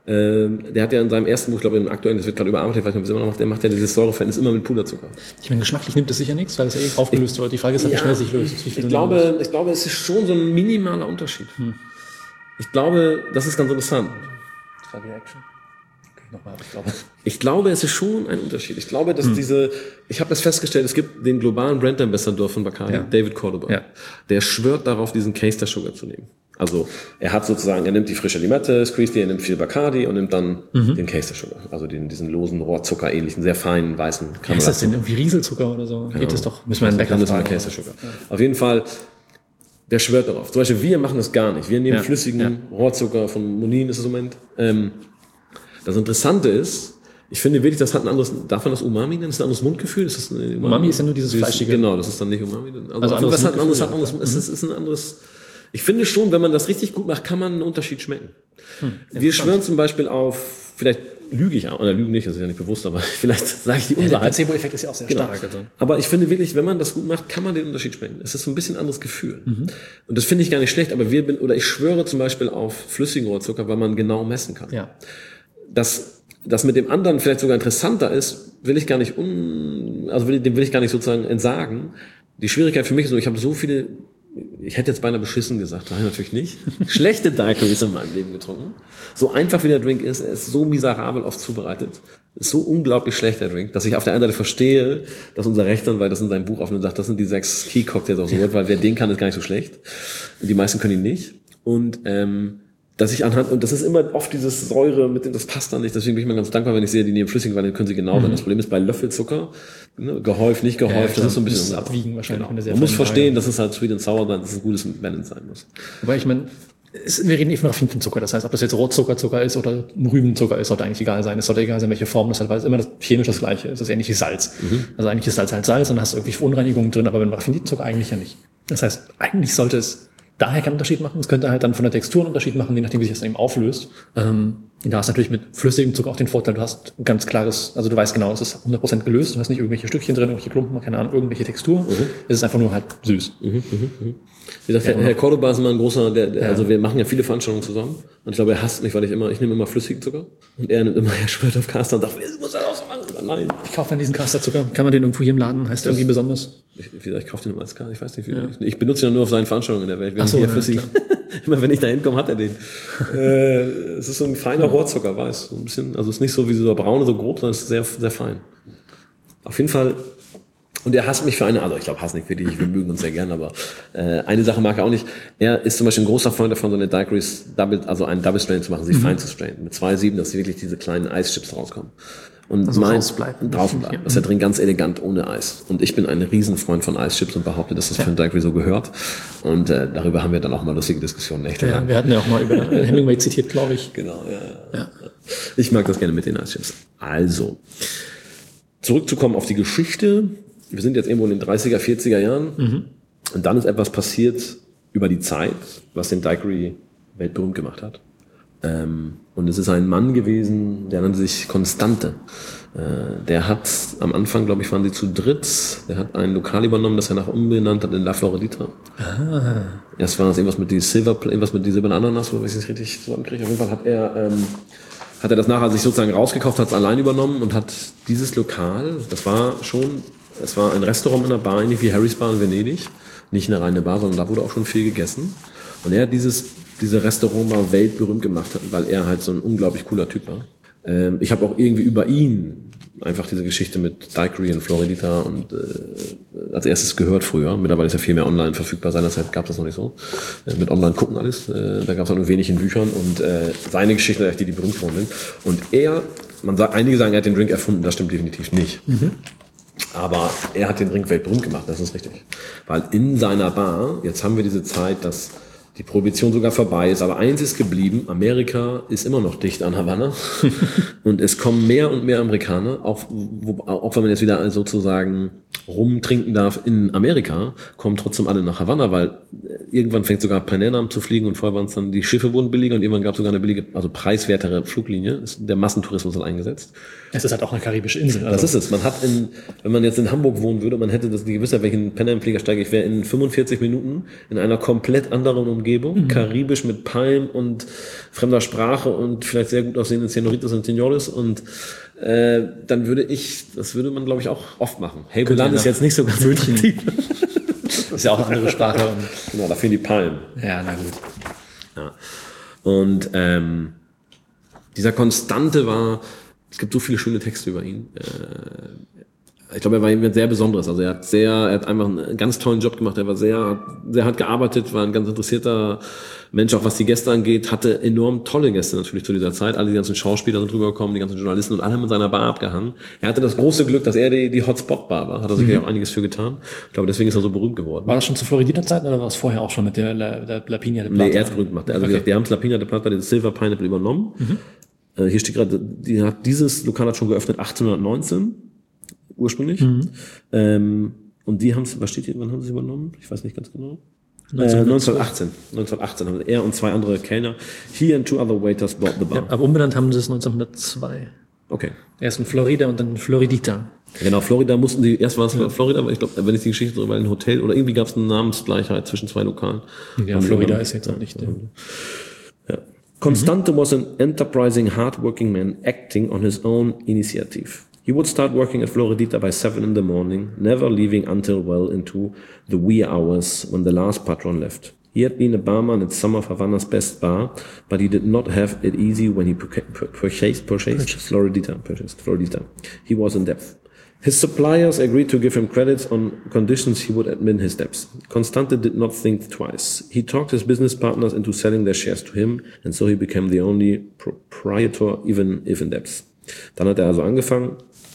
[SPEAKER 1] Der hat ja in seinem ersten Buch, ich glaube im aktuellen, das wird gerade überarbeitet, ich weiß nicht, ob es immer noch macht, der macht ja dieses Säureverhältnis immer mit Puderzucker.
[SPEAKER 2] Ich meine, geschmacklich nimmt es sicher nichts, weil es aufgelöst wird. Die Frage ist halt, wie schnell es sich löst.
[SPEAKER 1] Ich glaube, es ist schon so ein minimaler Unterschied. Ich glaube, das ist ganz interessant.
[SPEAKER 2] Das war Reaction.
[SPEAKER 1] Ich glaube, es ist schon ein Unterschied. Ich glaube, dass ich habe das festgestellt, es gibt den globalen Brand Ambassador von Bacardi, David Cordoba. Ja. Der schwört darauf, diesen Caster Sugar zu nehmen. Also, er nimmt die frische Limette, squeezed die, er nimmt viel Bacardi und nimmt dann den Caster Sugar. Also diesen losen Rohrzucker ähnlichen, sehr feinen, weißen
[SPEAKER 2] Granulat. Ist das denn irgendwie Rieselzucker oder so? Geht das doch?
[SPEAKER 1] Müssen wir einen Bäcker fragen. Caster Sugar. Ja. Auf jeden Fall, der schwört darauf. Zum Beispiel, wir machen das gar nicht. Wir nehmen flüssigen Rohrzucker von Monin, ist das im Moment. Das Interessante ist, ich finde wirklich, das hat ein anderes, darf man das Umami nennen? Ist das ein anderes Mundgefühl? Ist das
[SPEAKER 2] Umami ist ja nur dieses Fleischige.
[SPEAKER 1] Genau, das ist dann nicht Umami. Also das hat ein anderes, es ist ein anderes, ich finde schon, wenn man das richtig gut macht, kann man einen Unterschied schmecken. Wir schwören zum Beispiel auf, vielleicht lüge ich auch, oder lüge nicht, das ist ja nicht bewusst, aber vielleicht sage ich die Unwahrheit.
[SPEAKER 2] Der Placebo-Effekt ist ja auch sehr stark. Also.
[SPEAKER 1] Aber ich finde wirklich, wenn man das gut macht, kann man den Unterschied schmecken. Es ist so ein bisschen anderes Gefühl. Und das finde ich gar nicht schlecht, aber ich schwöre zum Beispiel auf flüssigen Rohrzucker, weil man genau messen kann.
[SPEAKER 2] Ja.
[SPEAKER 1] Das mit dem anderen vielleicht sogar interessanter ist, dem will ich gar nicht sozusagen entsagen. Die Schwierigkeit für mich ist so, ich habe so viele, ich hätte jetzt beinahe beschissen gesagt, nein, natürlich nicht, schlechte Daiquiris in meinem Leben getrunken. So einfach wie der Drink ist, er ist so miserabel oft zubereitet, ist so unglaublich schlecht, der Drink, dass ich auf der einen Seite verstehe, dass unser Rechtsanwalt das in seinem Buch aufnimmt und sagt, das sind die 6 Key-Cocktails auf so Wort, weil wer den kann, ist gar nicht so schlecht. Und die meisten können ihn nicht. Und dass ich und das ist immer oft dieses Säure das passt dann nicht, deswegen bin ich mal ganz dankbar, wenn ich sehe, die nehmen flüssigen Wein, dann können sie genau sein. Das Problem ist bei Löffelzucker, gehäuft, nicht gehäuft, das ist so ein bisschen
[SPEAKER 2] abwiegen wahrscheinlich.
[SPEAKER 1] Genau. Man muss verstehen, dass es halt sweet and sour sein, dass es ein gutes Balance sein muss.
[SPEAKER 2] Wobei ich meine, wir reden eben von raffinierten Zucker, das heißt, ob das jetzt Rotzucker ist oder ein Rübenzucker ist, sollte eigentlich egal sein. Es sollte egal sein, welche Form das hat, weil es immer chemisch das Gleiche ist. Das ist ähnlich wie Salz. Also eigentlich ist Salz halt Salz und dann hast du irgendwie Verunreinigungen drin, aber beim raffinierten Zucker eigentlich ja nicht. Das heißt, eigentlich sollte es daher keinen Unterschied machen. Es könnte halt dann von der Textur einen Unterschied machen, je nachdem, wie sich das dann eben auflöst. Da hast du natürlich mit flüssigem Zucker auch den Vorteil, du hast ein ganz klares, also du weißt genau, es ist 100% gelöst, du hast nicht irgendwelche Stückchen drin, irgendwelche Klumpen, keine Ahnung, irgendwelche Textur. Es ist einfach nur halt süß.
[SPEAKER 1] Wie gesagt, Herr Cordoba ist immer ein großer, also wir machen ja viele Veranstaltungen zusammen und ich glaube, er hasst mich, weil ich nehme immer flüssigen Zucker und er nimmt immer, er schwört auf Caster und sagt, ich muss das auch so machen. Nein.
[SPEAKER 2] Ich kaufe dann diesen Caster-Zucker. Kann man den irgendwo hier im Laden? Heißt der irgendwie besonders?
[SPEAKER 1] Ich kaufe den immer als Caster, ich weiß nicht, wie. Ich benutze ihn nur auf seinen Veranstaltungen in der Welt. Immer wenn ich da hinkomme, hat er den. Es ist so ein feiner Rohrzucker, weiß. So ein bisschen, also es ist nicht so wie so braune, so grob, sondern es ist sehr, sehr fein. Auf jeden Fall. Und er hasst mich für also ich glaube, hasst nicht wirklich, wir mögen uns sehr gern, aber eine Sache mag er auch nicht. Er ist zum Beispiel ein großer Freund davon, so eine Daiquiris einen Double Strain zu machen, sich fein zu strainen. Mit 2,7, dass wirklich diese kleinen Eischips rauskommen. Und
[SPEAKER 2] also
[SPEAKER 1] draußen bleiben. Das ist ja drin ganz elegant ohne Eis. Und ich bin ein Riesenfreund von Eischips und behaupte, dass das für ein Daiquiri so gehört. Und darüber haben wir dann auch mal lustige Diskussionen. Echt
[SPEAKER 2] ja, wir hatten ja auch mal über Hemingway zitiert, glaube ich.
[SPEAKER 1] Genau, ja. Ich mag das gerne mit den Eischips. Also, zurückzukommen auf die Geschichte. Wir sind jetzt irgendwo in den 30er, 40er Jahren. Und dann ist etwas passiert über die Zeit, was den Daiquiri weltberühmt gemacht hat. Und es ist ein Mann gewesen, der nannte sich Constante. Der hat am Anfang, glaube ich, waren sie zu dritt. Der hat ein Lokal übernommen, das er nach umbenannt hat in La Floridita. Erst war das irgendwas mit die silbernen Ananas, wo ich es richtig zusammenkriege. Auf jeden Fall hat er das nachher sich sozusagen rausgekauft, hat es allein übernommen und hat dieses Lokal, es war ein Restaurant in einer Bar, ähnlich wie Harry's Bar in Venedig. Nicht eine reine Bar, sondern da wurde auch schon viel gegessen. Und er hat diese Restaurant mal weltberühmt gemacht, weil er halt so ein unglaublich cooler Typ war. Ich habe auch irgendwie über ihn einfach diese Geschichte mit Daiquiri in Floridita und als erstes gehört früher. Mittlerweile ist ja viel mehr online verfügbar. Seinerzeit gab es das noch nicht so. Mit online gucken alles. Da gab es auch nur wenig in Büchern und seine Geschichte, die berühmt geworden sind. Und einige sagen, er hat den Drink erfunden. Das stimmt definitiv nicht. Aber er hat den Drink weltberühmt gemacht, das ist richtig. Weil in seiner Bar, jetzt haben wir diese Zeit, dass die Prohibition sogar vorbei ist, aber eins ist geblieben, Amerika ist immer noch dicht an Havanna und es kommen mehr und mehr Amerikaner, auch wenn man jetzt wieder sozusagen rumtrinken darf in Amerika, kommen trotzdem alle nach Havanna, weil irgendwann fängt sogar Panera an zu fliegen und vorher waren es dann, die Schiffe wurden billiger und irgendwann gab es sogar eine billige, also preiswertere Fluglinie. Der Massentourismus hat eingesetzt.
[SPEAKER 2] Es ist halt auch eine karibische Insel.
[SPEAKER 1] Also. Das ist es. Man hat wenn man jetzt in Hamburg wohnen würde, man hätte die Gewissheit, welchen Panera-Flieger steige ich, wäre in 45 Minuten in einer komplett anderen Umgebung, karibisch mit Palm und fremder Sprache und vielleicht sehr gut aussehenden Senoritas und Senores und dann das würde man, glaube ich, auch oft machen. Helgoland ist jetzt nicht so ganz
[SPEAKER 2] München. Ist ja auch eine andere Sprache.
[SPEAKER 1] Genau, da fehlen die Palmen.
[SPEAKER 2] Ja, na gut.
[SPEAKER 1] Ja. Und dieser Konstante es gibt so viele schöne Texte über ihn. Ich glaube, er war jemand sehr Besonderes. Also er hat einfach einen ganz tollen Job gemacht. Er war sehr hart gearbeitet, war ein ganz interessierter Mensch, auch was die Gäste angeht, hatte enorm tolle Gäste natürlich zu dieser Zeit. Alle die ganzen Schauspieler sind drüber gekommen, die ganzen Journalisten und alle haben in seiner Bar abgehangen. Er hatte das große Glück, dass er die Hotspot-Bar war. Hat er sicherlich auch einiges für getan. Ich glaube, deswegen ist er so berühmt geworden.
[SPEAKER 2] War das schon zu Floridita-Zeiten oder war es vorher auch schon mit der La Piña de Plata?
[SPEAKER 1] Nee, er hat berühmt gemacht. Also okay. Die haben La Piña de Plata, den Silver Pineapple übernommen. Hier steht gerade, dieses Lokal hat schon geöffnet 1819. Ursprünglich. Und die haben es, was steht hier, wann haben sie es übernommen? Ich weiß nicht ganz genau. 1918 haben er und 2 andere Kellner. He and 2 other waiters bought the bar.
[SPEAKER 2] Ja, aber umbenannt haben sie es 1902.
[SPEAKER 1] Okay.
[SPEAKER 2] Erst in Florida und dann Floridita.
[SPEAKER 1] Genau, Florida mussten die, erst war es Florida, aber ich glaube, wenn ich die Geschichte so, weil ein Hotel oder irgendwie gab es eine Namensgleichheit zwischen 2 Lokalen.
[SPEAKER 2] Ja, Florida ist jetzt auch nicht.
[SPEAKER 1] Ja. Constante was an enterprising, hardworking man acting on his own initiative. He would start working at Floridita by 7 in the morning, never leaving until well into the wee hours when the last patron left. He had been a barman at some of Havana's best bar, but he did not have it easy when he purchased Floridita. He was in debt. His suppliers agreed to give him credits on conditions he would admit his debts. Constante did not think twice. He talked his business partners into selling their shares to him, and so he became the only proprietor, even if in debts. Dann hat er also angefangen,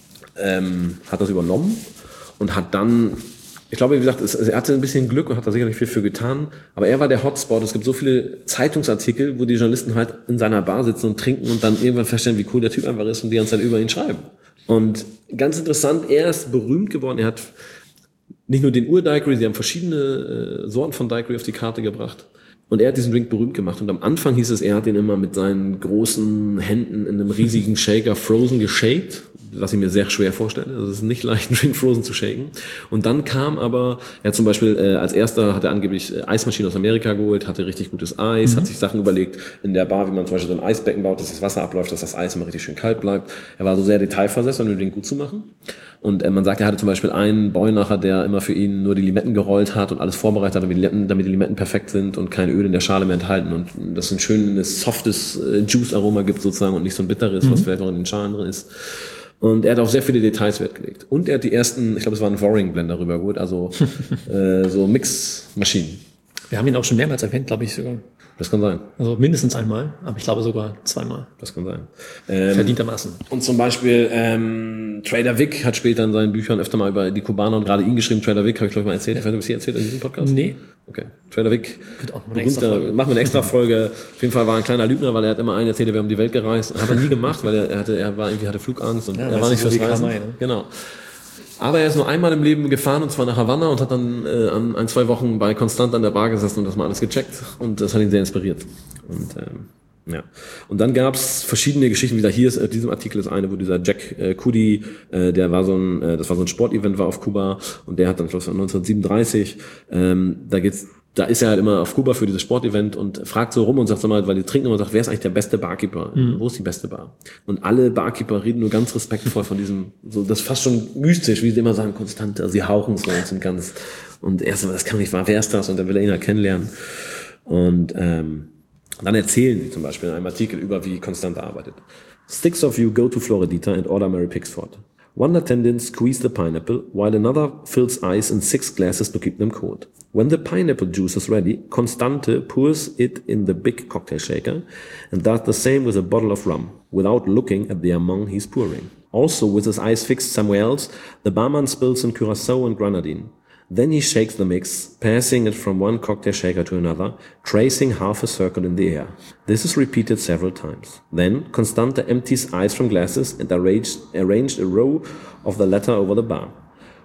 [SPEAKER 1] hat das übernommen und hat dann, ich glaube, wie gesagt, er hatte ein bisschen Glück und hat da sicherlich viel für getan, aber er war der Hotspot. Es gibt so viele Zeitungsartikel, wo die Journalisten halt in seiner Bar sitzen und trinken und dann irgendwann feststellen, wie cool der Typ einfach ist und die ganze Zeit über ihn schreiben. Und ganz interessant, er ist berühmt geworden, er hat nicht nur den Ur-Daiquiri, sie haben verschiedene Sorten von Daiquiri auf die Karte gebracht. Und er hat diesen Drink berühmt gemacht. Und am Anfang hieß es, er hat den immer mit seinen großen Händen in einem riesigen Shaker frozen geshaked, was ich mir sehr schwer vorstelle. Also es ist nicht leicht, einen Drink frozen zu shaken. Und dann kam aber, er hat zum Beispiel als erster hat er angeblich Eismaschinen aus Amerika geholt, hatte richtig gutes Eis, hat sich Sachen überlegt in der Bar, wie man zum Beispiel so ein Eisbecken baut, dass das Wasser abläuft, dass das Eis immer richtig schön kalt bleibt. Er war so sehr detailversetzt, um den Drink gut zu machen. Und man sagt, er hatte zum Beispiel einen Bräunacher, der immer für ihn nur die Limetten gerollt hat und alles vorbereitet hat, damit die Limetten perfekt sind und kein Öl in der Schale mehr enthalten und das ein schönes, softes Juice-Aroma gibt sozusagen und nicht so ein bitteres, was vielleicht auch in den Schalen drin ist. Und er hat auf sehr viele Details Wert gelegt. Und er hat die ersten, ich glaube, es war ein Voring-Blender rübergeholt, also so Mixmaschinen.
[SPEAKER 2] Wir haben ihn auch schon mehrmals erwähnt, glaube ich sogar.
[SPEAKER 1] Das kann sein.
[SPEAKER 2] Also mindestens einmal, aber ich glaube sogar 2-mal.
[SPEAKER 1] Das kann sein.
[SPEAKER 2] Verdientermaßen.
[SPEAKER 1] Und zum Beispiel Trader Vic hat später in seinen Büchern öfter mal über die Kubaner und gerade ihn geschrieben. Trader Vic habe ich, glaube ich, mal erzählt. Ich weiß nicht, ob ich es hier erzählt in diesem Podcast?
[SPEAKER 2] Nee.
[SPEAKER 1] Okay. Trader Vic,
[SPEAKER 2] berühmter,
[SPEAKER 1] machen wir eine extra Folge. Auf jeden Fall war ein kleiner Lügner, weil er hat immer einen erzählt, wir haben die Welt gereist. Hat er nie gemacht, weil er hatte Flugangst und er war nicht fürs Reisen. Ne? Genau. Aber er ist nur einmal im Leben gefahren, und zwar nach Havanna, und hat dann an 2 Wochen bei Constante an der Bar gesessen und das mal alles gecheckt. Und das hat ihn sehr inspiriert. Und ja. Und dann gab's verschiedene Geschichten. Wieder hier ist diesem Artikel ist eine, wo dieser Jack Cudi, der war das war so ein Sportevent, war auf Kuba, und der hat dann, ich glaube, 1937, da ist er halt immer auf Kuba für dieses Sportevent und fragt so rum und sagt so mal, weil die trinken immer und sagt, wer ist eigentlich der beste Barkeeper? Wo ist die beste Bar? Und alle Barkeeper reden nur ganz respektvoll von diesem, so, das ist fast schon mystisch, wie sie immer sagen, konstant, also sie hauchen so und sind ganz, und erst einmal, das kann nicht wahr, wer ist das? Und dann will er ihn ja kennenlernen. Und dann erzählen sie zum Beispiel in einem Artikel über, wie Constante arbeitet. 6 of you go to Floridita and order Mary Pickford. One attendant squeezes the pineapple, while another fills ice in 6 glasses to keep them cold. When the pineapple juice is ready, Constante pours it in the big cocktail shaker and does the same with a bottle of rum, without looking at the amount he's pouring. Also, with his eyes fixed somewhere else, the barman spills in curacao and grenadine. Then he shakes the mix, passing it from one cocktail shaker to another, tracing half a circle in the air. This is repeated several times. Then Constante empties ice from glasses and arranged a row of the latter over the bar.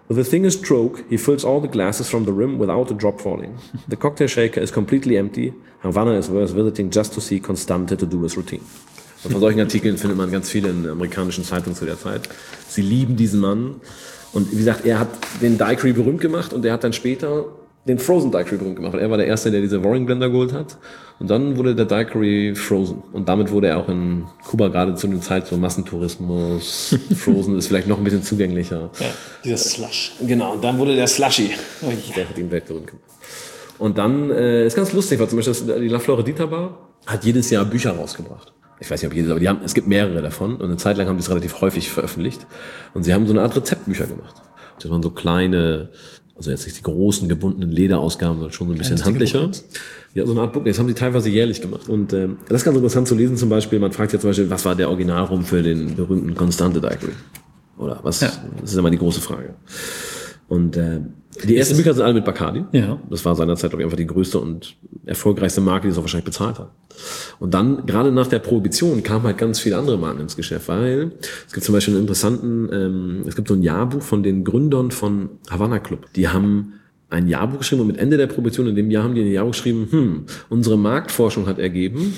[SPEAKER 1] With a single stroke, he fills all the glasses from the rim without a drop falling. The cocktail shaker is completely empty. Havana is worth visiting just to see Constante to do his routine. Und von solchen Artikeln findet man ganz viele in amerikanischen Zeitungen zu der Zeit. Sie lieben diesen Mann. Und wie gesagt, er hat den Daiquiri berühmt gemacht und er hat dann später den Frozen Daiquiri berühmt gemacht. Er war der Erste, der diese Waring Blender geholt hat. Und dann wurde der Daiquiri Frozen. Und damit wurde er auch in Kuba gerade zu einer Zeit so Massentourismus. Frozen ist vielleicht noch ein bisschen zugänglicher.
[SPEAKER 2] Ja, dieser Slush.
[SPEAKER 1] Genau, und dann wurde der Slushy.
[SPEAKER 2] Oh, ja.
[SPEAKER 1] Der hat ihn weltberühmt gemacht. Und dann ist ganz lustig, weil zum Beispiel die La Floridita Bar hat jedes Jahr Bücher rausgebracht. Ich weiß nicht, ob jedes, aber es gibt mehrere davon. Und eine Zeit lang haben die es relativ häufig veröffentlicht. Und sie haben so eine Art Rezeptbücher gemacht. Das waren so kleine, also jetzt nicht die großen gebundenen Lederausgaben, sondern schon so ein bisschen handlicher. Ja, so eine Art Book. Das haben sie teilweise jährlich gemacht. Und das ist ganz interessant zu lesen zum Beispiel. Man fragt ja zum Beispiel, was war der Originalrum für den berühmten Constante Daiquiri? Oder was? Ja. Das ist immer die große Frage. Und die ersten Bücher sind alle mit Bacardi. Ja. Das war seinerzeit, glaube ich, einfach die größte und erfolgreichste Marke, die es auch wahrscheinlich bezahlt hat. Und dann, gerade nach der Prohibition, kamen halt ganz viele andere Marken ins Geschäft, weil es gibt zum Beispiel einen interessanten, es gibt so ein Jahrbuch von den Gründern von Havana Club. Die haben ein Jahrbuch geschrieben und mit Ende der Prohibition, in dem Jahr haben die in ein Jahrbuch geschrieben, unsere Marktforschung hat ergeben,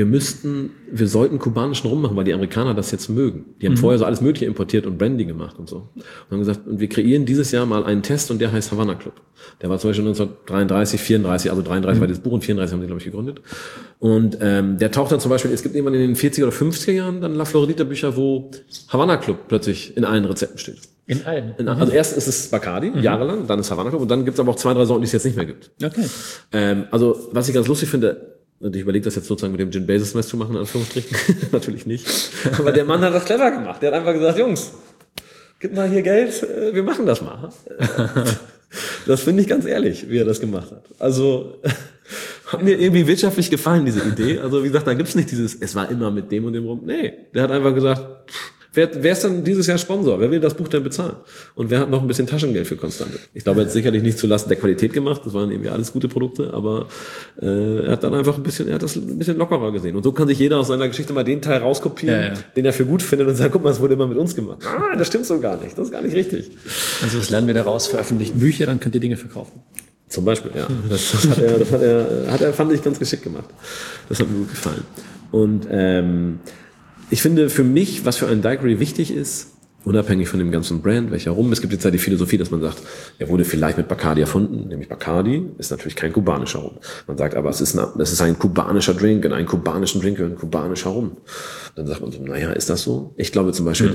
[SPEAKER 1] wir sollten kubanischen Rum machen, weil die Amerikaner das jetzt mögen. Die haben vorher so alles Mögliche importiert und Brandy gemacht und so. Und haben gesagt, und wir kreieren dieses Jahr mal einen Test und der heißt Havana Club. Der war zum Beispiel 1933, 34, also 33 war das Buch und 34 haben sie, glaube ich, gegründet. Und der taucht dann zum Beispiel, es gibt irgendwann in den 40er oder 50er Jahren dann La Floridita Bücher, wo Havana Club plötzlich in allen Rezepten steht.
[SPEAKER 2] In allen?
[SPEAKER 1] Also erst ist es Bacardi, jahrelang, dann ist Havana Club und dann gibt es aber auch 2, 3 Sorten, die es jetzt nicht mehr gibt.
[SPEAKER 2] Okay.
[SPEAKER 1] Also was ich ganz lustig finde, und ich überlege das jetzt sozusagen mit dem Gin Bezos Mess zu machen, in Anführungsstrichen, natürlich nicht. Aber der Mann hat das clever gemacht. Der hat einfach gesagt, Jungs, gib mal hier Geld, wir machen das mal. Das finde ich ganz ehrlich, wie er das gemacht hat. Also hat mir irgendwie wirtschaftlich gefallen, diese Idee. Also wie gesagt, da gibt's nicht dieses, es war immer mit dem und dem rum. Nee, der hat einfach gesagt, wer ist denn dieses Jahr Sponsor? Wer will das Buch denn bezahlen? Und wer hat noch ein bisschen Taschengeld für Constante? Ich glaube, er hat sicherlich nicht zulasten der Qualität gemacht. Das waren irgendwie alles gute Produkte, aber er hat dann einfach er hat das ein bisschen lockerer gesehen. Und so kann sich jeder aus seiner Geschichte mal den Teil rauskopieren, den er für gut findet und sagt, guck mal, das wurde immer mit uns gemacht. Das stimmt so gar nicht. Das ist gar nicht richtig.
[SPEAKER 2] Also was lernen wir daraus? Veröffentlicht Bücher, dann könnt ihr Dinge verkaufen.
[SPEAKER 1] Zum Beispiel, ja. Das hat er, fand ich, ganz geschickt gemacht. Das hat mir gut gefallen. Und ich finde für mich, was für einen Daiquiri wichtig ist, unabhängig von dem ganzen Brand, welcher Rum, es gibt jetzt ja die Philosophie, dass man sagt, er wurde vielleicht mit Bacardi erfunden, nämlich Bacardi ist natürlich kein kubanischer Rum. Man sagt aber, das ist ein kubanischer Drink, in einen kubanischen Drink ein kubanischer Rum. Dann sagt man so, naja, ist das so? Ich glaube zum Beispiel,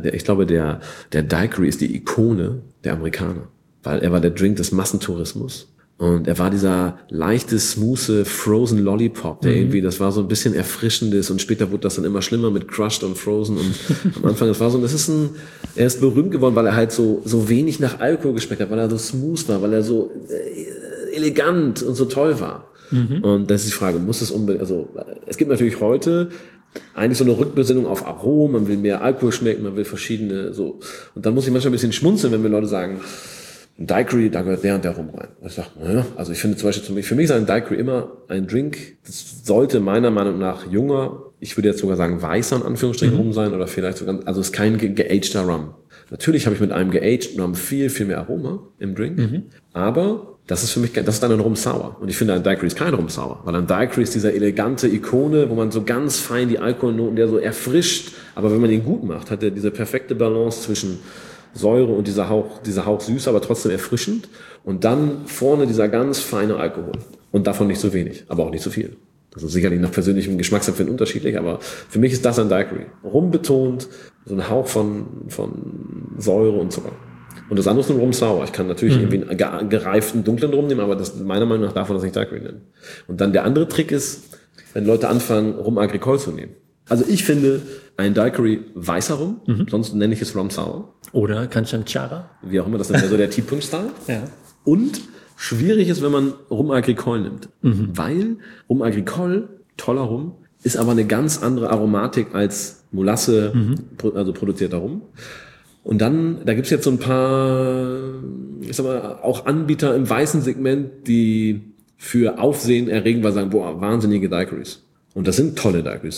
[SPEAKER 1] der Daiquiri ist die Ikone der Amerikaner, weil er war der Drink des Massentourismus. Und er war dieser leichte, smooth Frozen Lollipop, der irgendwie, das war so ein bisschen Erfrischendes und später wurde das dann immer schlimmer mit Crushed und Frozen und am Anfang, er ist berühmt geworden, weil er halt so wenig nach Alkohol geschmeckt hat, weil er so smooth war, weil er so elegant und so toll war. Und das ist die Frage, muss es unbedingt, also es gibt natürlich heute eigentlich so eine Rückbesinnung auf Aromen, man will mehr Alkohol schmecken, man will verschiedene, so. Und dann muss ich manchmal ein bisschen schmunzeln, wenn mir Leute sagen, ein Daiquiri, da gehört der und der rum rein. Und ich sage, naja, also ich finde zum Beispiel, für mich ist ein Daiquiri immer ein Drink, das sollte meiner Meinung nach junger, ich würde jetzt sogar sagen weißer in Anführungsstrichen Rum sein oder vielleicht sogar, also es ist kein geagter Rum. Natürlich habe ich mit einem geagten Rum viel, viel mehr Aroma im Drink, aber das ist für mich, das ist dann ein Rum Sour. Und ich finde, ein Daiquiri ist kein Rum Sour, weil ein Daiquiri ist dieser elegante Ikone, wo man so ganz fein die Alkoholnoten, der so erfrischt, aber wenn man ihn gut macht, hat er diese perfekte Balance zwischen Säure und dieser Hauch süß, aber trotzdem erfrischend. Und dann vorne dieser ganz feine Alkohol. Und davon nicht so wenig, aber auch nicht so viel. Das ist sicherlich nach persönlichem Geschmacksempfinden unterschiedlich, aber für mich ist das ein Daiquiri. Rumbetont, so ein Hauch von Säure und Zucker. Und das andere ist ein Rum Sour. Ich kann natürlich irgendwie einen gereiften, dunklen Rum nehmen, aber das meiner Meinung nach darf man das nicht Daiquiri nennen. Und dann der andere Trick ist, wenn Leute anfangen, Rum Agricole zu nehmen. Also ich finde, ein Daiquiri weißer Rum, sonst nenne ich es Rum Sour.
[SPEAKER 2] Oder Canchanchara.
[SPEAKER 1] Wie auch immer, das ist ja so der T-Punch-Style.
[SPEAKER 2] Ja.
[SPEAKER 1] Und schwierig ist, wenn man Rum Agricole nimmt. Weil Rum Agricole, toller Rum, ist aber eine ganz andere Aromatik als Molasse, also produzierter Rum. Und dann, da gibt's jetzt so ein paar, ich sag mal, auch Anbieter im weißen Segment, die für Aufsehen erregen, weil sagen, boah, wahnsinnige Daiquiris. Und das sind tolle Daiquiris, super.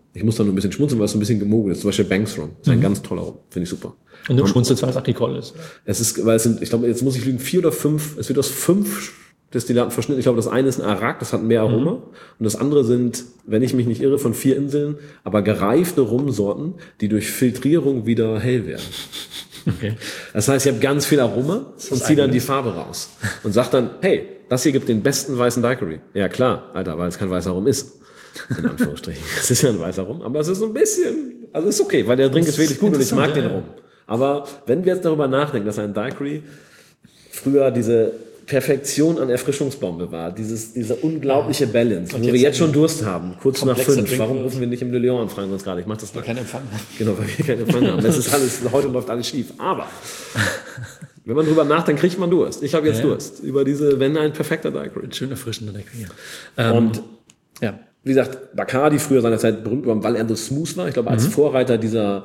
[SPEAKER 1] Ich muss da nur ein bisschen schmunzeln, weil es so ein bisschen gemogelt ist. Zum Beispiel Banks Rum. Das ist ein ganz toller Rum. Finde ich super.
[SPEAKER 2] Und du schmunzelst, weil es Agricole ist.
[SPEAKER 1] Es ist, weil es sind, ich glaube, jetzt muss ich lügen, 4 oder 5, es wird aus 5 Destillaten verschnitten. Ich glaube, das eine ist ein Arak, das hat mehr Aroma. Und das andere sind, wenn ich mich nicht irre, von 4 Inseln, aber gereifte Rumsorten, die durch Filtrierung wieder hell werden.
[SPEAKER 2] Okay.
[SPEAKER 1] Das heißt, ich habe ganz viel Aroma und ziehe dann die Farbe raus. Und sag dann, hey, das hier gibt den besten weißen Daiquiri. Ja klar, Alter, weil es kein weißer Rum ist. In Anführungsstrichen. Es ist ja ein weißer Rum, aber es ist so ein bisschen, also ist okay, weil der Drink ist wirklich gut und ich mag den Rum. Aber wenn wir jetzt darüber nachdenken, dass ein Daiquiri früher diese Perfektion an Erfrischungsbombe war, diese unglaubliche Balance, wo wir jetzt schon Durst haben, kurz nach 5. Warum rufen wir nicht im Le Lion an, fragen wir uns gerade. Ich mach das gleich.
[SPEAKER 2] Kein Empfang.
[SPEAKER 1] Genau, weil wir keinen Empfang haben. Das ist alles, heute läuft alles schief. Aber wenn man drüber nachdenkt, kriegt man Durst. Ich habe jetzt Durst über wenn ein perfekter Daiquiri.
[SPEAKER 2] Schön erfrischender Daiquiri.
[SPEAKER 1] Und wie gesagt, Bacardi früher seiner Zeit berühmt war, weil er so smooth war. Ich glaube, als Vorreiter dieser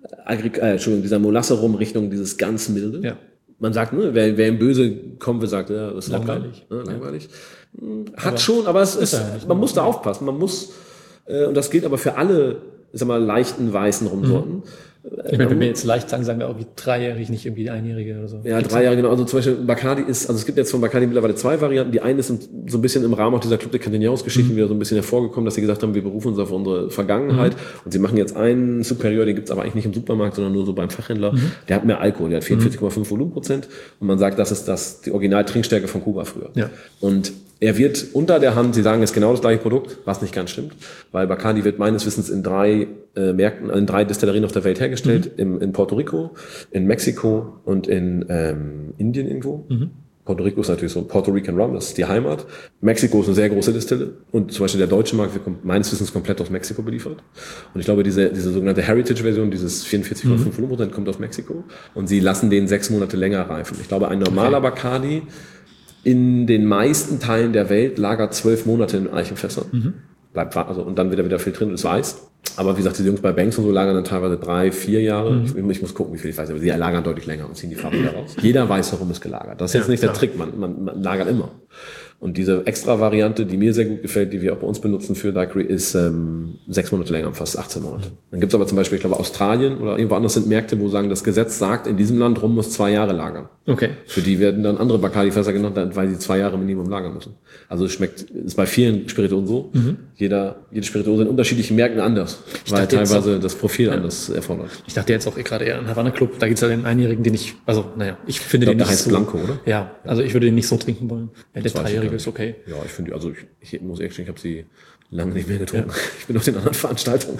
[SPEAKER 1] Molasse-Rum Richtung dieses ganz milde. Ja. Man sagt, ne, wer ihm böse kommen will, sagt, ja, das ist langweilig. Langweilig. Hat aber schon, aber es ist, man muss da aufpassen. Man muss, und das gilt aber für alle, ich sag mal, leichten weißen Rumsorten.
[SPEAKER 2] Ich meine, wenn wir jetzt leicht sagen wir auch wie 3-jährig, nicht irgendwie 1-jährige oder so.
[SPEAKER 1] Ja, 3-jährige, genau. Also zum Beispiel Bacardi ist, also es gibt jetzt von Bacardi mittlerweile 2 Varianten. Die eine ist so ein bisschen im Rahmen auch dieser Club de Cantineros-Geschichten wieder so ein bisschen hervorgekommen, dass sie gesagt haben, wir berufen uns auf unsere Vergangenheit. Und sie machen jetzt einen Superior, den gibt's aber eigentlich nicht im Supermarkt, sondern nur so beim Fachhändler. Der hat mehr Alkohol, der hat 44,5 Volumenprozent. Und man sagt, das ist die Original-Trinkstärke von Kuba früher. Ja. Und er wird unter der Hand, sie sagen, es ist genau das gleiche Produkt, was nicht ganz stimmt, weil Bacardi wird meines Wissens in 3 Märkten, in 3 Destillerien auf der Welt hergestellt, in Puerto Rico, in Mexiko und in Indien irgendwo. Puerto Rico ist natürlich so Puerto Rican Rum, das ist die Heimat. Mexiko ist eine sehr große Distille und zum Beispiel der deutsche Markt wird meines Wissens komplett aus Mexiko beliefert. Und ich glaube, diese sogenannte Heritage-Version, dieses 44,5 Volumenprozent, kommt aus Mexiko und sie lassen den 6 Monate länger reifen. Ich glaube, ein normaler Bacardi in den meisten Teilen der Welt lagert 12 Monate in Eichenfässern. Bleibt, also, und dann wieder viel drin und ist weiß. Aber wie gesagt, die Jungs bei Banks und so lagern dann teilweise 3-4 Jahre. Ich muss gucken, wie viel ich weiß, aber sie lagern deutlich länger und ziehen die Farbe wieder raus. Jeder weiß, warum es gelagert. Das ist jetzt nicht der Trick, man lagert immer. Und diese extra Variante, die mir sehr gut gefällt, die wir auch bei uns benutzen für Daiquiri, ist 6 Monate länger, fast 18 Monate. Dann gibt's aber zum Beispiel, ich glaube, Australien oder irgendwo anders sind Märkte, wo sagen, das Gesetz sagt, in diesem Land rum muss 2 Jahre lagern. Okay. Für die werden dann andere Bacardi-Fässer genannt, weil sie 2 Jahre Minimum lagern müssen. Also es ist bei vielen Spirituosen so. Jede Spirituose in unterschiedlichen Märkten anders, weil teilweise das Profil anders erfordert.
[SPEAKER 2] Ich dachte jetzt auch gerade eher an Havana Club, da gibt's ja den Einjährigen, den ich finde den nicht
[SPEAKER 1] heißt
[SPEAKER 2] so.
[SPEAKER 1] Blanco, oder?
[SPEAKER 2] Ja, also ich würde den nicht so trinken wollen. Der 3-jährige ist okay.
[SPEAKER 1] Ja, ich finde, also ich muss ehrlich sagen, ich habe sie lange nicht mehr getrunken. Ja. Ich bin auf den anderen Veranstaltungen.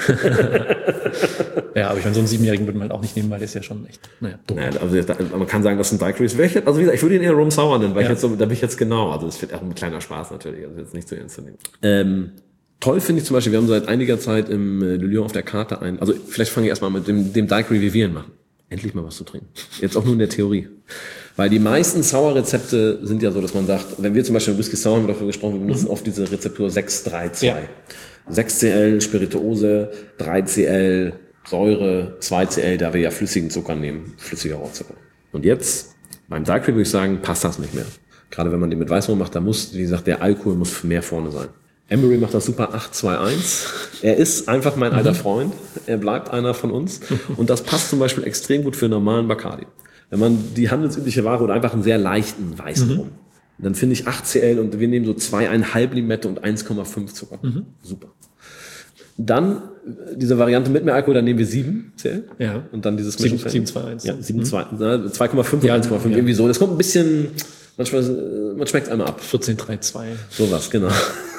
[SPEAKER 2] Ja, aber ich meine, so einen 7-jährigen würde man halt auch nicht nehmen, weil der ist ja schon echt, dumm.
[SPEAKER 1] Naja, also man kann sagen, das sind Daiquiris. Also wie gesagt, ich würde ihn eher Rum Sour nennen, weil da bin ich jetzt genau. Also das wird auch ein kleiner Spaß natürlich, also jetzt nicht zu ernst zu nehmen. Toll finde ich zum Beispiel, wir haben seit einiger Zeit im Le Lion auf der Karte also vielleicht fange ich erstmal mit dem Daiquiri, wie wir ihn machen. Endlich mal was zu trinken. Jetzt auch nur in der Theorie. Weil die meisten Sour-Rezepte sind ja so, dass man sagt, wenn wir zum Beispiel Whisky Sour haben wir davon gesprochen, wir benutzen oft diese Rezeptur 6-3-2. Ja. 6cl Spirituose, 3cl Säure, 2cl, da wir ja flüssigen Zucker nehmen, flüssiger Rohrzucker. Und jetzt, beim Daiquiri würde ich sagen, passt das nicht mehr. Gerade wenn man den mit Weißwein macht, da muss, wie gesagt, der Alkohol muss mehr vorne sein. Emery macht das super 8-2-1. Er ist einfach mein alter Freund. Er bleibt einer von uns. Und das passt zum Beispiel extrem gut für einen normalen Bacardi. Wenn man die handelsübliche Ware oder einfach einen sehr leichten weißen Rum, dann finde ich 8cl und wir nehmen so 2,5 Limette und 1,5 Zucker. Super. Dann diese Variante mit mehr Alkohol, dann nehmen wir 7cl. Ja. Und dann dieses
[SPEAKER 2] 7,2,1.
[SPEAKER 1] Ja, 2,5 und 1,5. Irgendwie so. Das kommt ein bisschen, man schmeckt einmal ab.
[SPEAKER 2] 14,3,2.
[SPEAKER 1] Sowas, genau.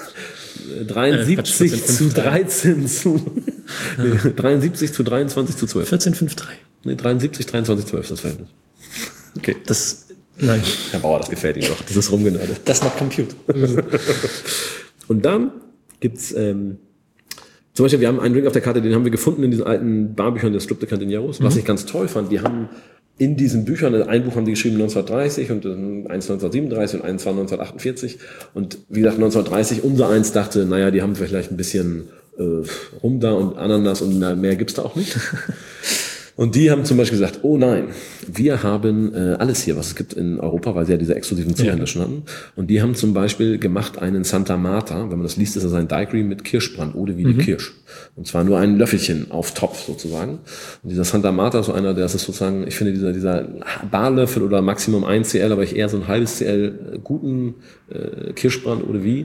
[SPEAKER 1] 73 zu 13 zu 73 zu 23 zu 12.
[SPEAKER 2] 14,5,3.
[SPEAKER 1] Nee, 73, 23, 12 ist das Verhältnis. Okay.
[SPEAKER 2] Nein.
[SPEAKER 1] Herr Bauer, das gefällt Ihnen doch. Dieses Rumgenörde.
[SPEAKER 2] Das macht Compute.
[SPEAKER 1] Und dann gibt's, zum Beispiel, wir haben einen Drink auf der Karte, den haben wir gefunden in diesen alten Barbüchern des Club de Cantineros. Was ich ganz toll fand, die haben in diesen Büchern, ein Buch haben die geschrieben 1930 und eins 1937 und eins war 1948. Und wie gesagt, 1930, unser eins dachte, naja, die haben vielleicht ein bisschen Rum da und Ananas und mehr gibt's da auch nicht. Und die haben zum Beispiel gesagt, oh nein, wir haben alles hier, was es gibt in Europa, weil sie ja diese exklusiven Zuhändler schon hatten. Und die haben zum Beispiel gemacht einen Santa Marta, wenn man das liest, ist das ein Daiquiri mit Kirschbrand, Eau de Vie de Kirsch. Und zwar nur ein Löffelchen auf Topf sozusagen. Und dieser Santa Marta ist so einer, der ist sozusagen, ich finde dieser Barlöffel oder Maximum 1 CL, aber ich eher so ein halbes CL guten Kirschbrand Eau de Vie,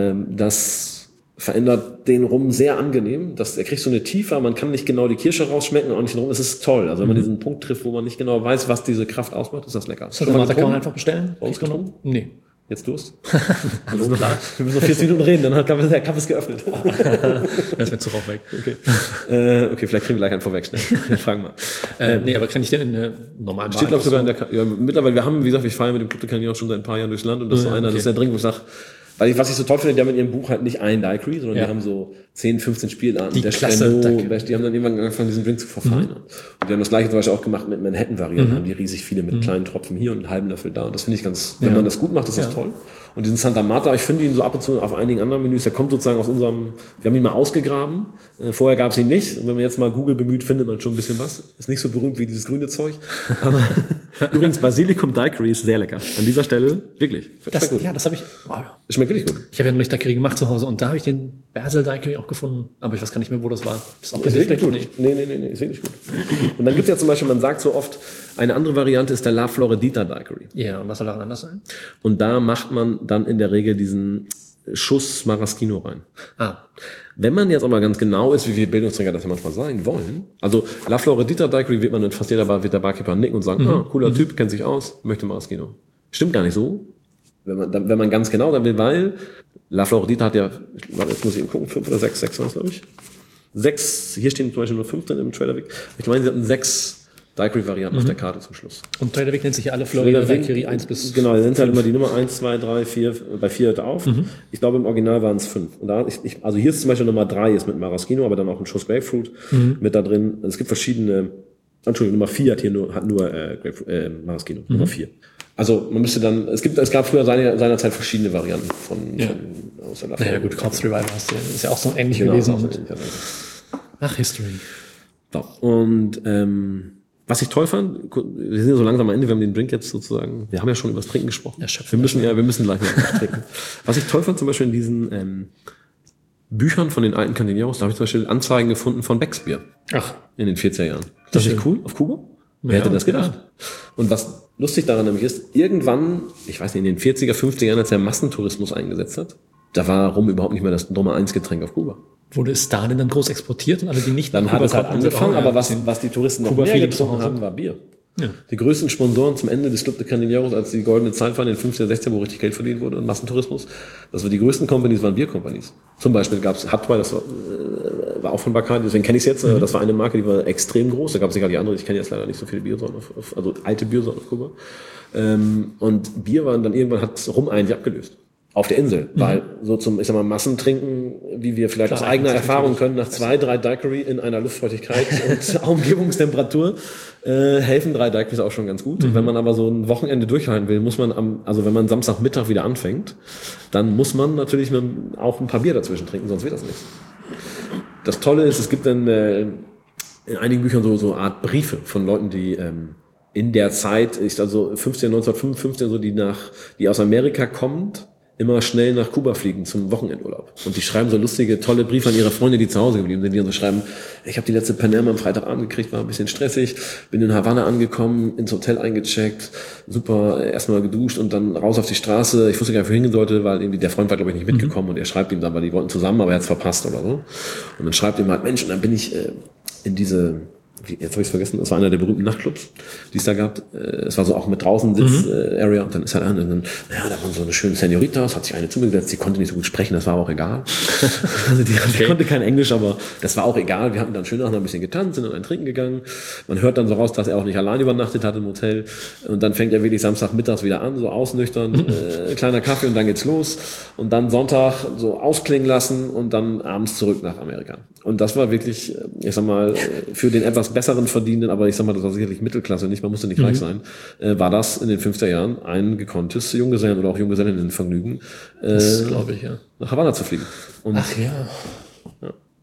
[SPEAKER 1] das verändert den Rum sehr angenehm. Er kriegt so eine Tiefe, man kann nicht genau die Kirsche rausschmecken, auch nicht den Rum. Es ist toll. Also wenn man diesen Punkt trifft, wo man nicht genau weiß, was diese Kraft ausmacht, ist das lecker.
[SPEAKER 2] Santa Marta kann man einfach bestellen?
[SPEAKER 1] Ausgenommen?
[SPEAKER 2] Nee.
[SPEAKER 1] Jetzt Durst? Also klar. Wir müssen noch 40 Minuten reden, dann hat der Kaffee ist geöffnet.
[SPEAKER 2] Das wird zu rauf weg.
[SPEAKER 1] Okay, vielleicht kriegen wir gleich einen vorweg schnell. Wir fragen mal.
[SPEAKER 2] Nee, aber kann ich denn in der normalen
[SPEAKER 1] Steht glaube sogar in der mittlerweile, wir haben, wie gesagt, ich fahre mit dem Club de Canyon auch schon seit ein paar Jahren durchs Land und das ist so einer, das ist der Drink, wo ich sage, was ich so toll finde, die haben in ihrem Buch halt nicht einen Daiquiri, sondern die haben so 10, 15 Spielarten.
[SPEAKER 2] Die Klasse.
[SPEAKER 1] Die haben dann irgendwann angefangen, diesen Drink zu verfeinern. Und die haben das gleiche zum Beispiel auch gemacht mit Manhattan-Varianten, haben die riesig viele mit kleinen Tropfen hier und einen halben Löffel da. Und das finde ich ganz, wenn man das gut macht, ist das toll. Und diesen Santa Marta, ich finde ihn so ab und zu auf einigen anderen Menüs, der kommt sozusagen aus unserem, wir haben ihn mal ausgegraben, vorher gab es ihn nicht. Und wenn man jetzt mal Google bemüht, findet man schon ein bisschen was. Ist nicht so berühmt wie dieses grüne Zeug. Aber übrigens, Basilikum Daiquiri ist sehr lecker. An dieser Stelle, wirklich.
[SPEAKER 2] Das habe ich,
[SPEAKER 1] schmeckt wirklich gut.
[SPEAKER 2] Ich habe ja noch nicht Daiquiri gemacht zu Hause und da habe ich den Basil Daiquiri auch gefunden, aber ich weiß gar nicht mehr, wo das war.
[SPEAKER 1] Das ist auch wirklich gut. Nee, ist wirklich gut. Und dann gibt es ja zum Beispiel, man sagt so oft, eine andere Variante ist der La Floridita Daiquiri.
[SPEAKER 2] Ja, und was soll daran anders sein?
[SPEAKER 1] Und da macht man dann in der Regel diesen Schuss Maraschino rein. Wenn man jetzt aber ganz genau ist, wie wir Bildungsträger das ja manchmal sagen wollen, also La Floridita Daiquiri wird man in fast jeder Bar, wird der Barkeeper nicken und sagen, cooler Typ, kennt sich aus, möchte Maraschino. Stimmt gar nicht so. Wenn man ganz genau dann will, weil La Floridita hat ja, jetzt muss ich eben gucken, 5 oder 6 waren es, glaube ich. 6, hier stehen zum Beispiel nur 5 drin im Trailerweg. Ich meine, sie hatten 6 Daiquiri-Varianten auf der Karte zum Schluss.
[SPEAKER 2] Und Trailerweg nennt sich ja alle Florida Daiquiri 1 bis...
[SPEAKER 1] Genau, die sind halt immer die Nummer 1, 2, 3, 4, bei 4 hört auf. Ich glaube, im Original waren es 5. Und da, also hier ist zum Beispiel Nummer 3 ist mit Maraschino, aber dann auch ein Schuss Grapefruit mit da drin. Es gibt verschiedene, Entschuldigung, Nummer 4 hat nur Maraschino, Nummer 4. Also man müsste dann, es gab früher seinerzeit verschiedene Varianten von aus der
[SPEAKER 2] Naja gut, Corpse Revival ist ja auch so ähnlich gewesen. Ach, History.
[SPEAKER 1] So, und was ich toll fand, wir sind ja so langsam am Ende, wir haben den Drink jetzt sozusagen, wir haben ja schon über das Trinken gesprochen. Wir müssen gleich mal trinken. Was ich toll fand zum Beispiel in diesen Büchern von den alten Cantineros, da habe ich zum Beispiel Anzeigen gefunden von Beck's Bier.
[SPEAKER 2] Ach.
[SPEAKER 1] In den 40er Jahren. Das ist cool, auf Kuba? Wer hätte das gedacht? Und was lustig daran nämlich ist, irgendwann, ich weiß nicht, in den 40er, 50er Jahren, als der Massentourismus eingesetzt hat, da war Rum überhaupt nicht mehr das Nummer 1 Getränk auf Kuba.
[SPEAKER 2] Wurde es da denn dann groß exportiert und alle, die nicht
[SPEAKER 1] dann hat es halt angefangen, aber was die Touristen noch mehr getrunken haben, war Bier. Ja. Die größten Sponsoren zum Ende des Club de Candineros, als die goldene Zeit war in den 50er, 60er, wo richtig Geld verdient wurde und Massentourismus, das war die größten Companies, waren Biercompanies. Zum Beispiel gab es Hatwey, das war auch von Bacardi, deswegen kenne ich es jetzt, das war eine Marke, die war extrem groß, da gab es sicher die andere, ich kenne jetzt leider nicht so viele Biersorten, also alte Biersorten auf Kuba. Und Bier war dann irgendwann, hat Rum eigentlich abgelöst. Auf der Insel, weil so zum, ich sag mal, Massentrinken, wie wir vielleicht aus eigener Erfahrung können, nach 2, 3 Daiquiri in einer Luftfeuchtigkeit und Umgebungstemperatur, helfen 3 Daiquiris auch schon ganz gut. Wenn man aber so ein Wochenende durchhalten will, muss man also wenn man Samstagmittag wieder anfängt, dann muss man natürlich auch ein paar Bier dazwischen trinken, sonst wird das nichts. Das Tolle ist, es gibt dann in einigen Büchern so Art Briefe von Leuten, die in der Zeit, 1955, so die aus Amerika kommt, immer schnell nach Kuba fliegen zum Wochenendurlaub. Und die schreiben so lustige, tolle Briefe an ihre Freunde, die zu Hause geblieben sind, die dann so schreiben, ich habe die letzte Panerma am Freitagabend gekriegt, war ein bisschen stressig, bin in Havanna angekommen, ins Hotel eingecheckt, super, erstmal geduscht und dann raus auf die Straße. Ich wusste gar nicht, wohin gehen sollte, weil irgendwie der Freund war, glaube ich, nicht mitgekommen und er schreibt ihm dann, weil die wollten zusammen, aber er hat es verpasst oder so. Und dann schreibt ihm halt, Mensch, und dann bin ich in diese... Jetzt habe ich es vergessen, das war einer der berühmten Nachtclubs, die es da gab. Es war so auch mit draußen Sitz-Area und dann ist halt da waren so eine schöne Senoritas, hat sich eine zu mir gesetzt, die konnte nicht so gut sprechen, das war aber auch egal. Also die konnte kein Englisch, aber das war auch egal. Wir hatten dann schön nachher ein bisschen getanzt, sind dann ein Trinken gegangen. Man hört dann so raus, dass er auch nicht allein übernachtet hat im Hotel. Und dann fängt er wirklich Samstagmittags wieder an, so ausnüchtern, kleiner Kaffee und dann geht's los. Und dann Sonntag so ausklingen lassen und dann abends zurück nach Amerika. Und das war wirklich, ich sag mal, für den etwas besseren Verdienenden, aber ich sag mal, das war sicherlich Mittelklasse, nicht, man musste nicht reich sein, war das in den 50er Jahren ein gekonntes Junggesellen- oder auch Junggesellinnenvergnügen,
[SPEAKER 2] das glaube ich, ja.
[SPEAKER 1] nach Havanna zu fliegen. Und
[SPEAKER 2] ach ja.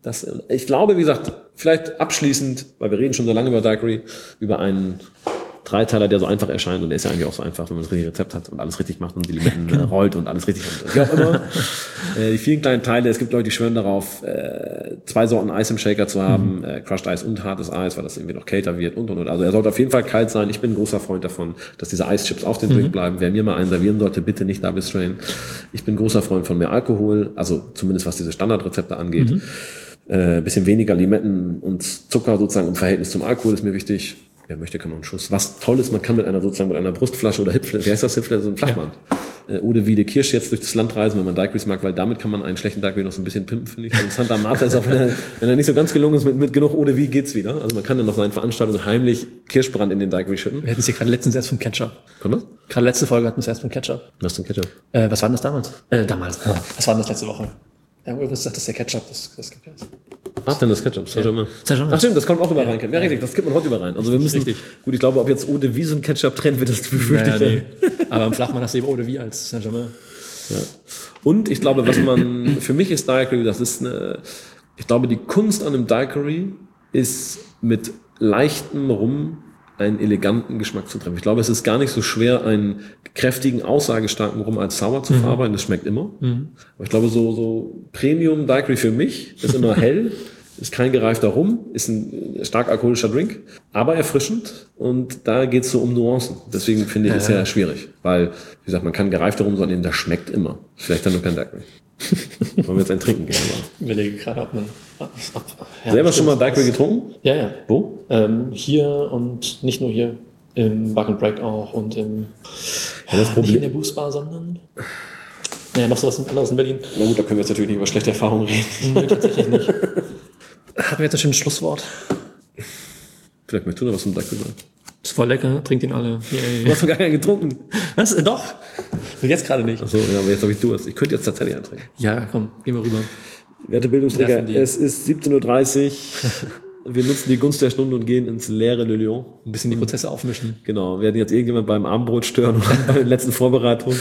[SPEAKER 1] Ich glaube, wie gesagt, vielleicht abschließend, weil wir reden schon so lange über Daiquiri, über einen Dreiteiler, der so einfach erscheint, und der ist ja eigentlich auch so einfach, wenn man das richtige Rezept hat und alles richtig macht und die Limetten rollt und alles richtig und wie auch immer. Die vielen kleinen Teile, es gibt Leute, die schwören darauf, 2 Sorten Eis im Shaker zu haben, Crushed Eis und hartes Eis, weil das irgendwie noch kälter wird und. Also er sollte auf jeden Fall kalt sein. Ich bin ein großer Freund davon, dass diese Eischips auf dem Drink bleiben. Wer mir mal einen servieren sollte, bitte nicht Double Strain. Ich bin ein großer Freund von mehr Alkohol, also zumindest was diese Standardrezepte angeht. Bisschen weniger Limetten und Zucker sozusagen im Verhältnis zum Alkohol ist mir wichtig. Wer möchte, kann man einen Schuss. Was toll ist, man kann mit einer Brustflasche oder Hipflasche, wie heißt das Hipflasche, so ein Flachband, oder wie der Kirsch jetzt durch das Land reisen, wenn man Daiquiris mag, weil damit kann man einen schlechten Daiquiri noch so ein bisschen pimpen, finde ich. Also Santa Marta ist auch, wenn er nicht so ganz gelungen ist, mit genug Eau de Vie geht's wieder. Also man kann dann noch seinen Veranstaltungen heimlich Kirschbrand in den Daiquiri schütten.
[SPEAKER 2] Wir hatten es hier gerade letztens erst vom Ketchup.
[SPEAKER 1] Kommt das?
[SPEAKER 2] Gerade letzte Folge hatten wir es erst vom Ketchup.
[SPEAKER 1] Was ist denn Ketchup?
[SPEAKER 2] Was war denn das damals? Was war denn das letzte Woche? Ja, irgendwas sagt, das ist der Ketchup, das gibt es.
[SPEAKER 1] Was denn das Ketchup? Ach stimmt, das kommt auch überall rein. Ja, richtig, das gibt man heute überall rein. Also wir müssen, gut, ich glaube, ob jetzt Eau de Vie so ein Ketchup-Trend wird, das befürchte ich.
[SPEAKER 2] Nee. Aber im Flachmann hast du eben Eau de Vie als Saint-Germain.
[SPEAKER 1] Ja. Und ich glaube, für mich ist Daiquiri, ich glaube, die Kunst an einem Daiquiri ist mit leichtem Rum einen eleganten Geschmack zu treffen. Ich glaube, es ist gar nicht so schwer, einen kräftigen, aussagestarken Rum als Sour zu verarbeiten. Das schmeckt immer. Aber ich glaube, so Premium Daiquiri für mich ist immer hell, ist kein gereifter Rum, ist ein stark alkoholischer Drink, aber erfrischend. Und da geht es so um Nuancen. Deswegen finde ich es ja schwierig. Weil, wie gesagt, man kann gereifter Rum nehmen, das schmeckt immer. Vielleicht dann nur kein Daiquiri. Wollen wir jetzt ein Trinken gehen?
[SPEAKER 2] Ich überlege gerade, ob man...
[SPEAKER 1] Selber schon mal Daiquiri getrunken?
[SPEAKER 2] Ja.
[SPEAKER 1] Wo?
[SPEAKER 2] Hier und nicht nur hier, im Bug and Break auch und
[SPEAKER 1] das Problem.
[SPEAKER 2] Nicht in der Boostbar, sondern... Noch so was anderes in Berlin.
[SPEAKER 1] Na gut, da können wir jetzt natürlich nicht über schlechte Erfahrungen reden.
[SPEAKER 2] Nee, tatsächlich nicht. Haben wir jetzt ein schönes Schlusswort?
[SPEAKER 1] Vielleicht möchtest du noch was zum Daiquiri sagen.
[SPEAKER 2] Das ist voll lecker, trinkt ihn alle.
[SPEAKER 1] Du hast doch gar keinen getrunken.
[SPEAKER 2] Was? Doch. Jetzt gerade nicht.
[SPEAKER 1] Achso, ja, aber jetzt habe ich Durst. Ich könnte jetzt tatsächlich eintrinken.
[SPEAKER 2] Ja, komm, gehen wir rüber.
[SPEAKER 1] Werte Bildungsträger, es ist 17:30 Uhr. Wir nutzen die Gunst der Stunde und gehen ins leere Le Lion.
[SPEAKER 2] Ein bisschen die Prozesse aufmischen.
[SPEAKER 1] Genau, wir werden jetzt irgendjemand beim Abendbrot stören oder bei den letzten Vorbereitungen.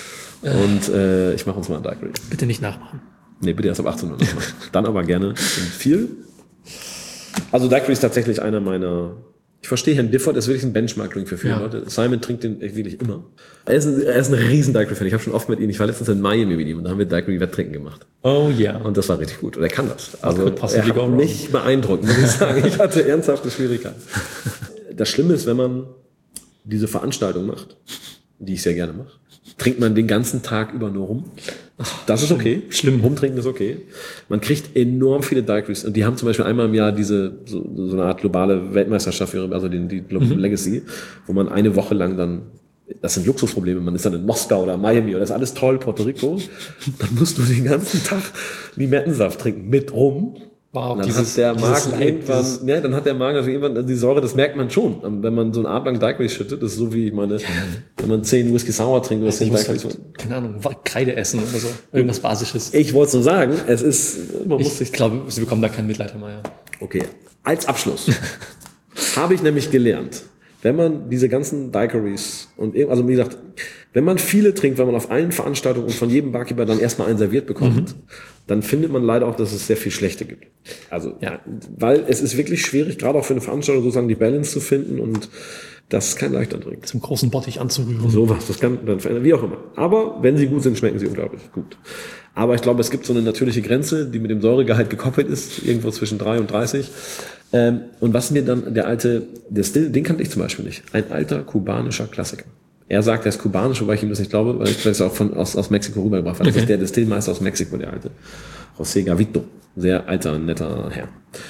[SPEAKER 1] Und ich mache uns mal ein Daiquiri.
[SPEAKER 2] Bitte nicht nachmachen.
[SPEAKER 1] Nee, bitte erst ab 18 Uhr nachmachen. Dann aber gerne und viel. Also Daiquiri ist tatsächlich einer meiner... Ich verstehe Herrn Difford, ist wirklich ein Benchmark-Drink für viele Leute. Simon trinkt den wirklich immer. Er ist ein riesen Daiquiri-Fan. Ich habe schon oft mit ihm, ich war letztens in Miami mit ihm und da haben wir Daiquiri-Wetttrinken gemacht.
[SPEAKER 2] Oh ja.
[SPEAKER 1] Und das war richtig gut. Und er kann das. Also er hat mich beeindruckt, muss ich sagen. Ich hatte ernsthafte Schwierigkeiten. Das Schlimme ist, wenn man diese Veranstaltung macht, die ich sehr gerne mache, trinkt man den ganzen Tag über nur rum. Das ist okay.
[SPEAKER 2] Schlimm.
[SPEAKER 1] Rumtrinken ist okay. Man kriegt enorm viele Daiquiris. Und die haben zum Beispiel einmal im Jahr so eine Art globale Weltmeisterschaft, also die Global Legacy, wo man eine Woche lang dann, das sind Luxusprobleme, man ist dann in Moskau oder Miami oder das ist alles toll, Puerto Rico. Dann musst du den ganzen Tag Limettensaft trinken mit rum.
[SPEAKER 2] Wow,
[SPEAKER 1] dann hat der Magen irgendwann, dann hat der Magen also irgendwann die Säure, das merkt man schon. Wenn man so einen Abend lang Daiquiri schüttet, das ist so wie, wenn man 10 Whisky Sour trinkt, oder 10 Daiquiri.
[SPEAKER 2] Keine Ahnung, Kreide essen oder so. Irgendwas Basisches.
[SPEAKER 1] Ich wollte es nur sagen, es ist,
[SPEAKER 2] ich glaube, Sie bekommen da kein Mitleid mehr.
[SPEAKER 1] Okay. Als Abschluss habe ich nämlich gelernt, wenn man diese ganzen Daiquiris also wie gesagt, wenn man viele trinkt, wenn man auf allen Veranstaltungen und von jedem Barkeeper dann erstmal einen serviert bekommt, dann findet man leider auch, dass es sehr viel Schlechte gibt. Also, weil es ist wirklich schwierig, gerade auch für eine Veranstaltung sozusagen die Balance zu finden und das ist kein leichter Drink.
[SPEAKER 2] Zum großen Bottich anzurühren.
[SPEAKER 1] Sowas, das kann dann verändern, wie auch immer. Aber wenn sie gut sind, schmecken sie unglaublich gut. Aber ich glaube, es gibt so eine natürliche Grenze, die mit dem Säuregehalt gekoppelt ist, irgendwo zwischen 3 und 30. Und was mir dann der Still, den kannte ich zum Beispiel nicht. Ein alter kubanischer Klassiker. Er sagt, er ist kubanisch, wobei ich ihm das nicht glaube, weil ich das auch aus Mexiko rübergebracht habe. Das ist der Destillmeister aus Mexiko, der alte. José Gavito. Sehr alter, netter Herr.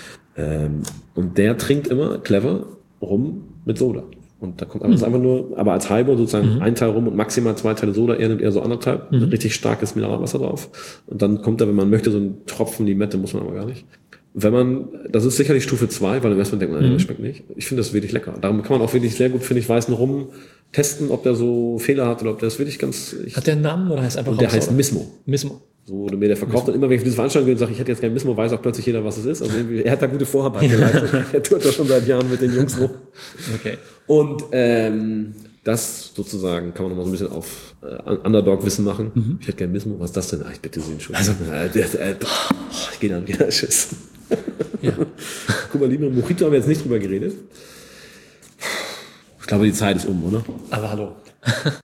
[SPEAKER 1] Und der trinkt immer clever rum mit Soda. Und da kommt einfach nur, aber als Highball sozusagen ein Teil rum und maximal 2 Teile Soda. Er nimmt eher so 1,5, richtig starkes Mineralwasser drauf. Und dann kommt da, wenn man möchte, so ein Tropfen Limette, muss man aber gar nicht. Das ist sicherlich Stufe 2, weil im ersten Mal denkt man, das schmeckt nicht. Ich finde das wirklich lecker. Darum kann man auch wirklich sehr gut, finde ich, weißen Rum testen, ob der so Fehler hat oder ob der das wirklich ganz...
[SPEAKER 2] Hat der einen Namen oder heißt einfach...
[SPEAKER 1] Der heißt Mismo.
[SPEAKER 2] Mismo.
[SPEAKER 1] So wurde mir der verkauft. Und immer wenn ich auf diese Veranstaltung gehe und sage, ich hätte jetzt kein Mismo, weiß auch plötzlich jeder, was es ist. Also er hat da gute Vorarbeit geleistet. Er tut das schon seit Jahren mit den Jungs rum.
[SPEAKER 2] Okay.
[SPEAKER 1] Und Das sozusagen kann man nochmal so ein bisschen auf Underdog-Wissen machen. Ich hätte gerne wissen, was ist das denn? Ich bitte Sie, Entschuldigung. Ich gehe dann wieder, tschüss.
[SPEAKER 2] Ja.
[SPEAKER 1] Guck mal, lieber Mojito haben wir jetzt nicht drüber geredet. Ich glaube, die Zeit ist um, oder?
[SPEAKER 2] Aber hallo.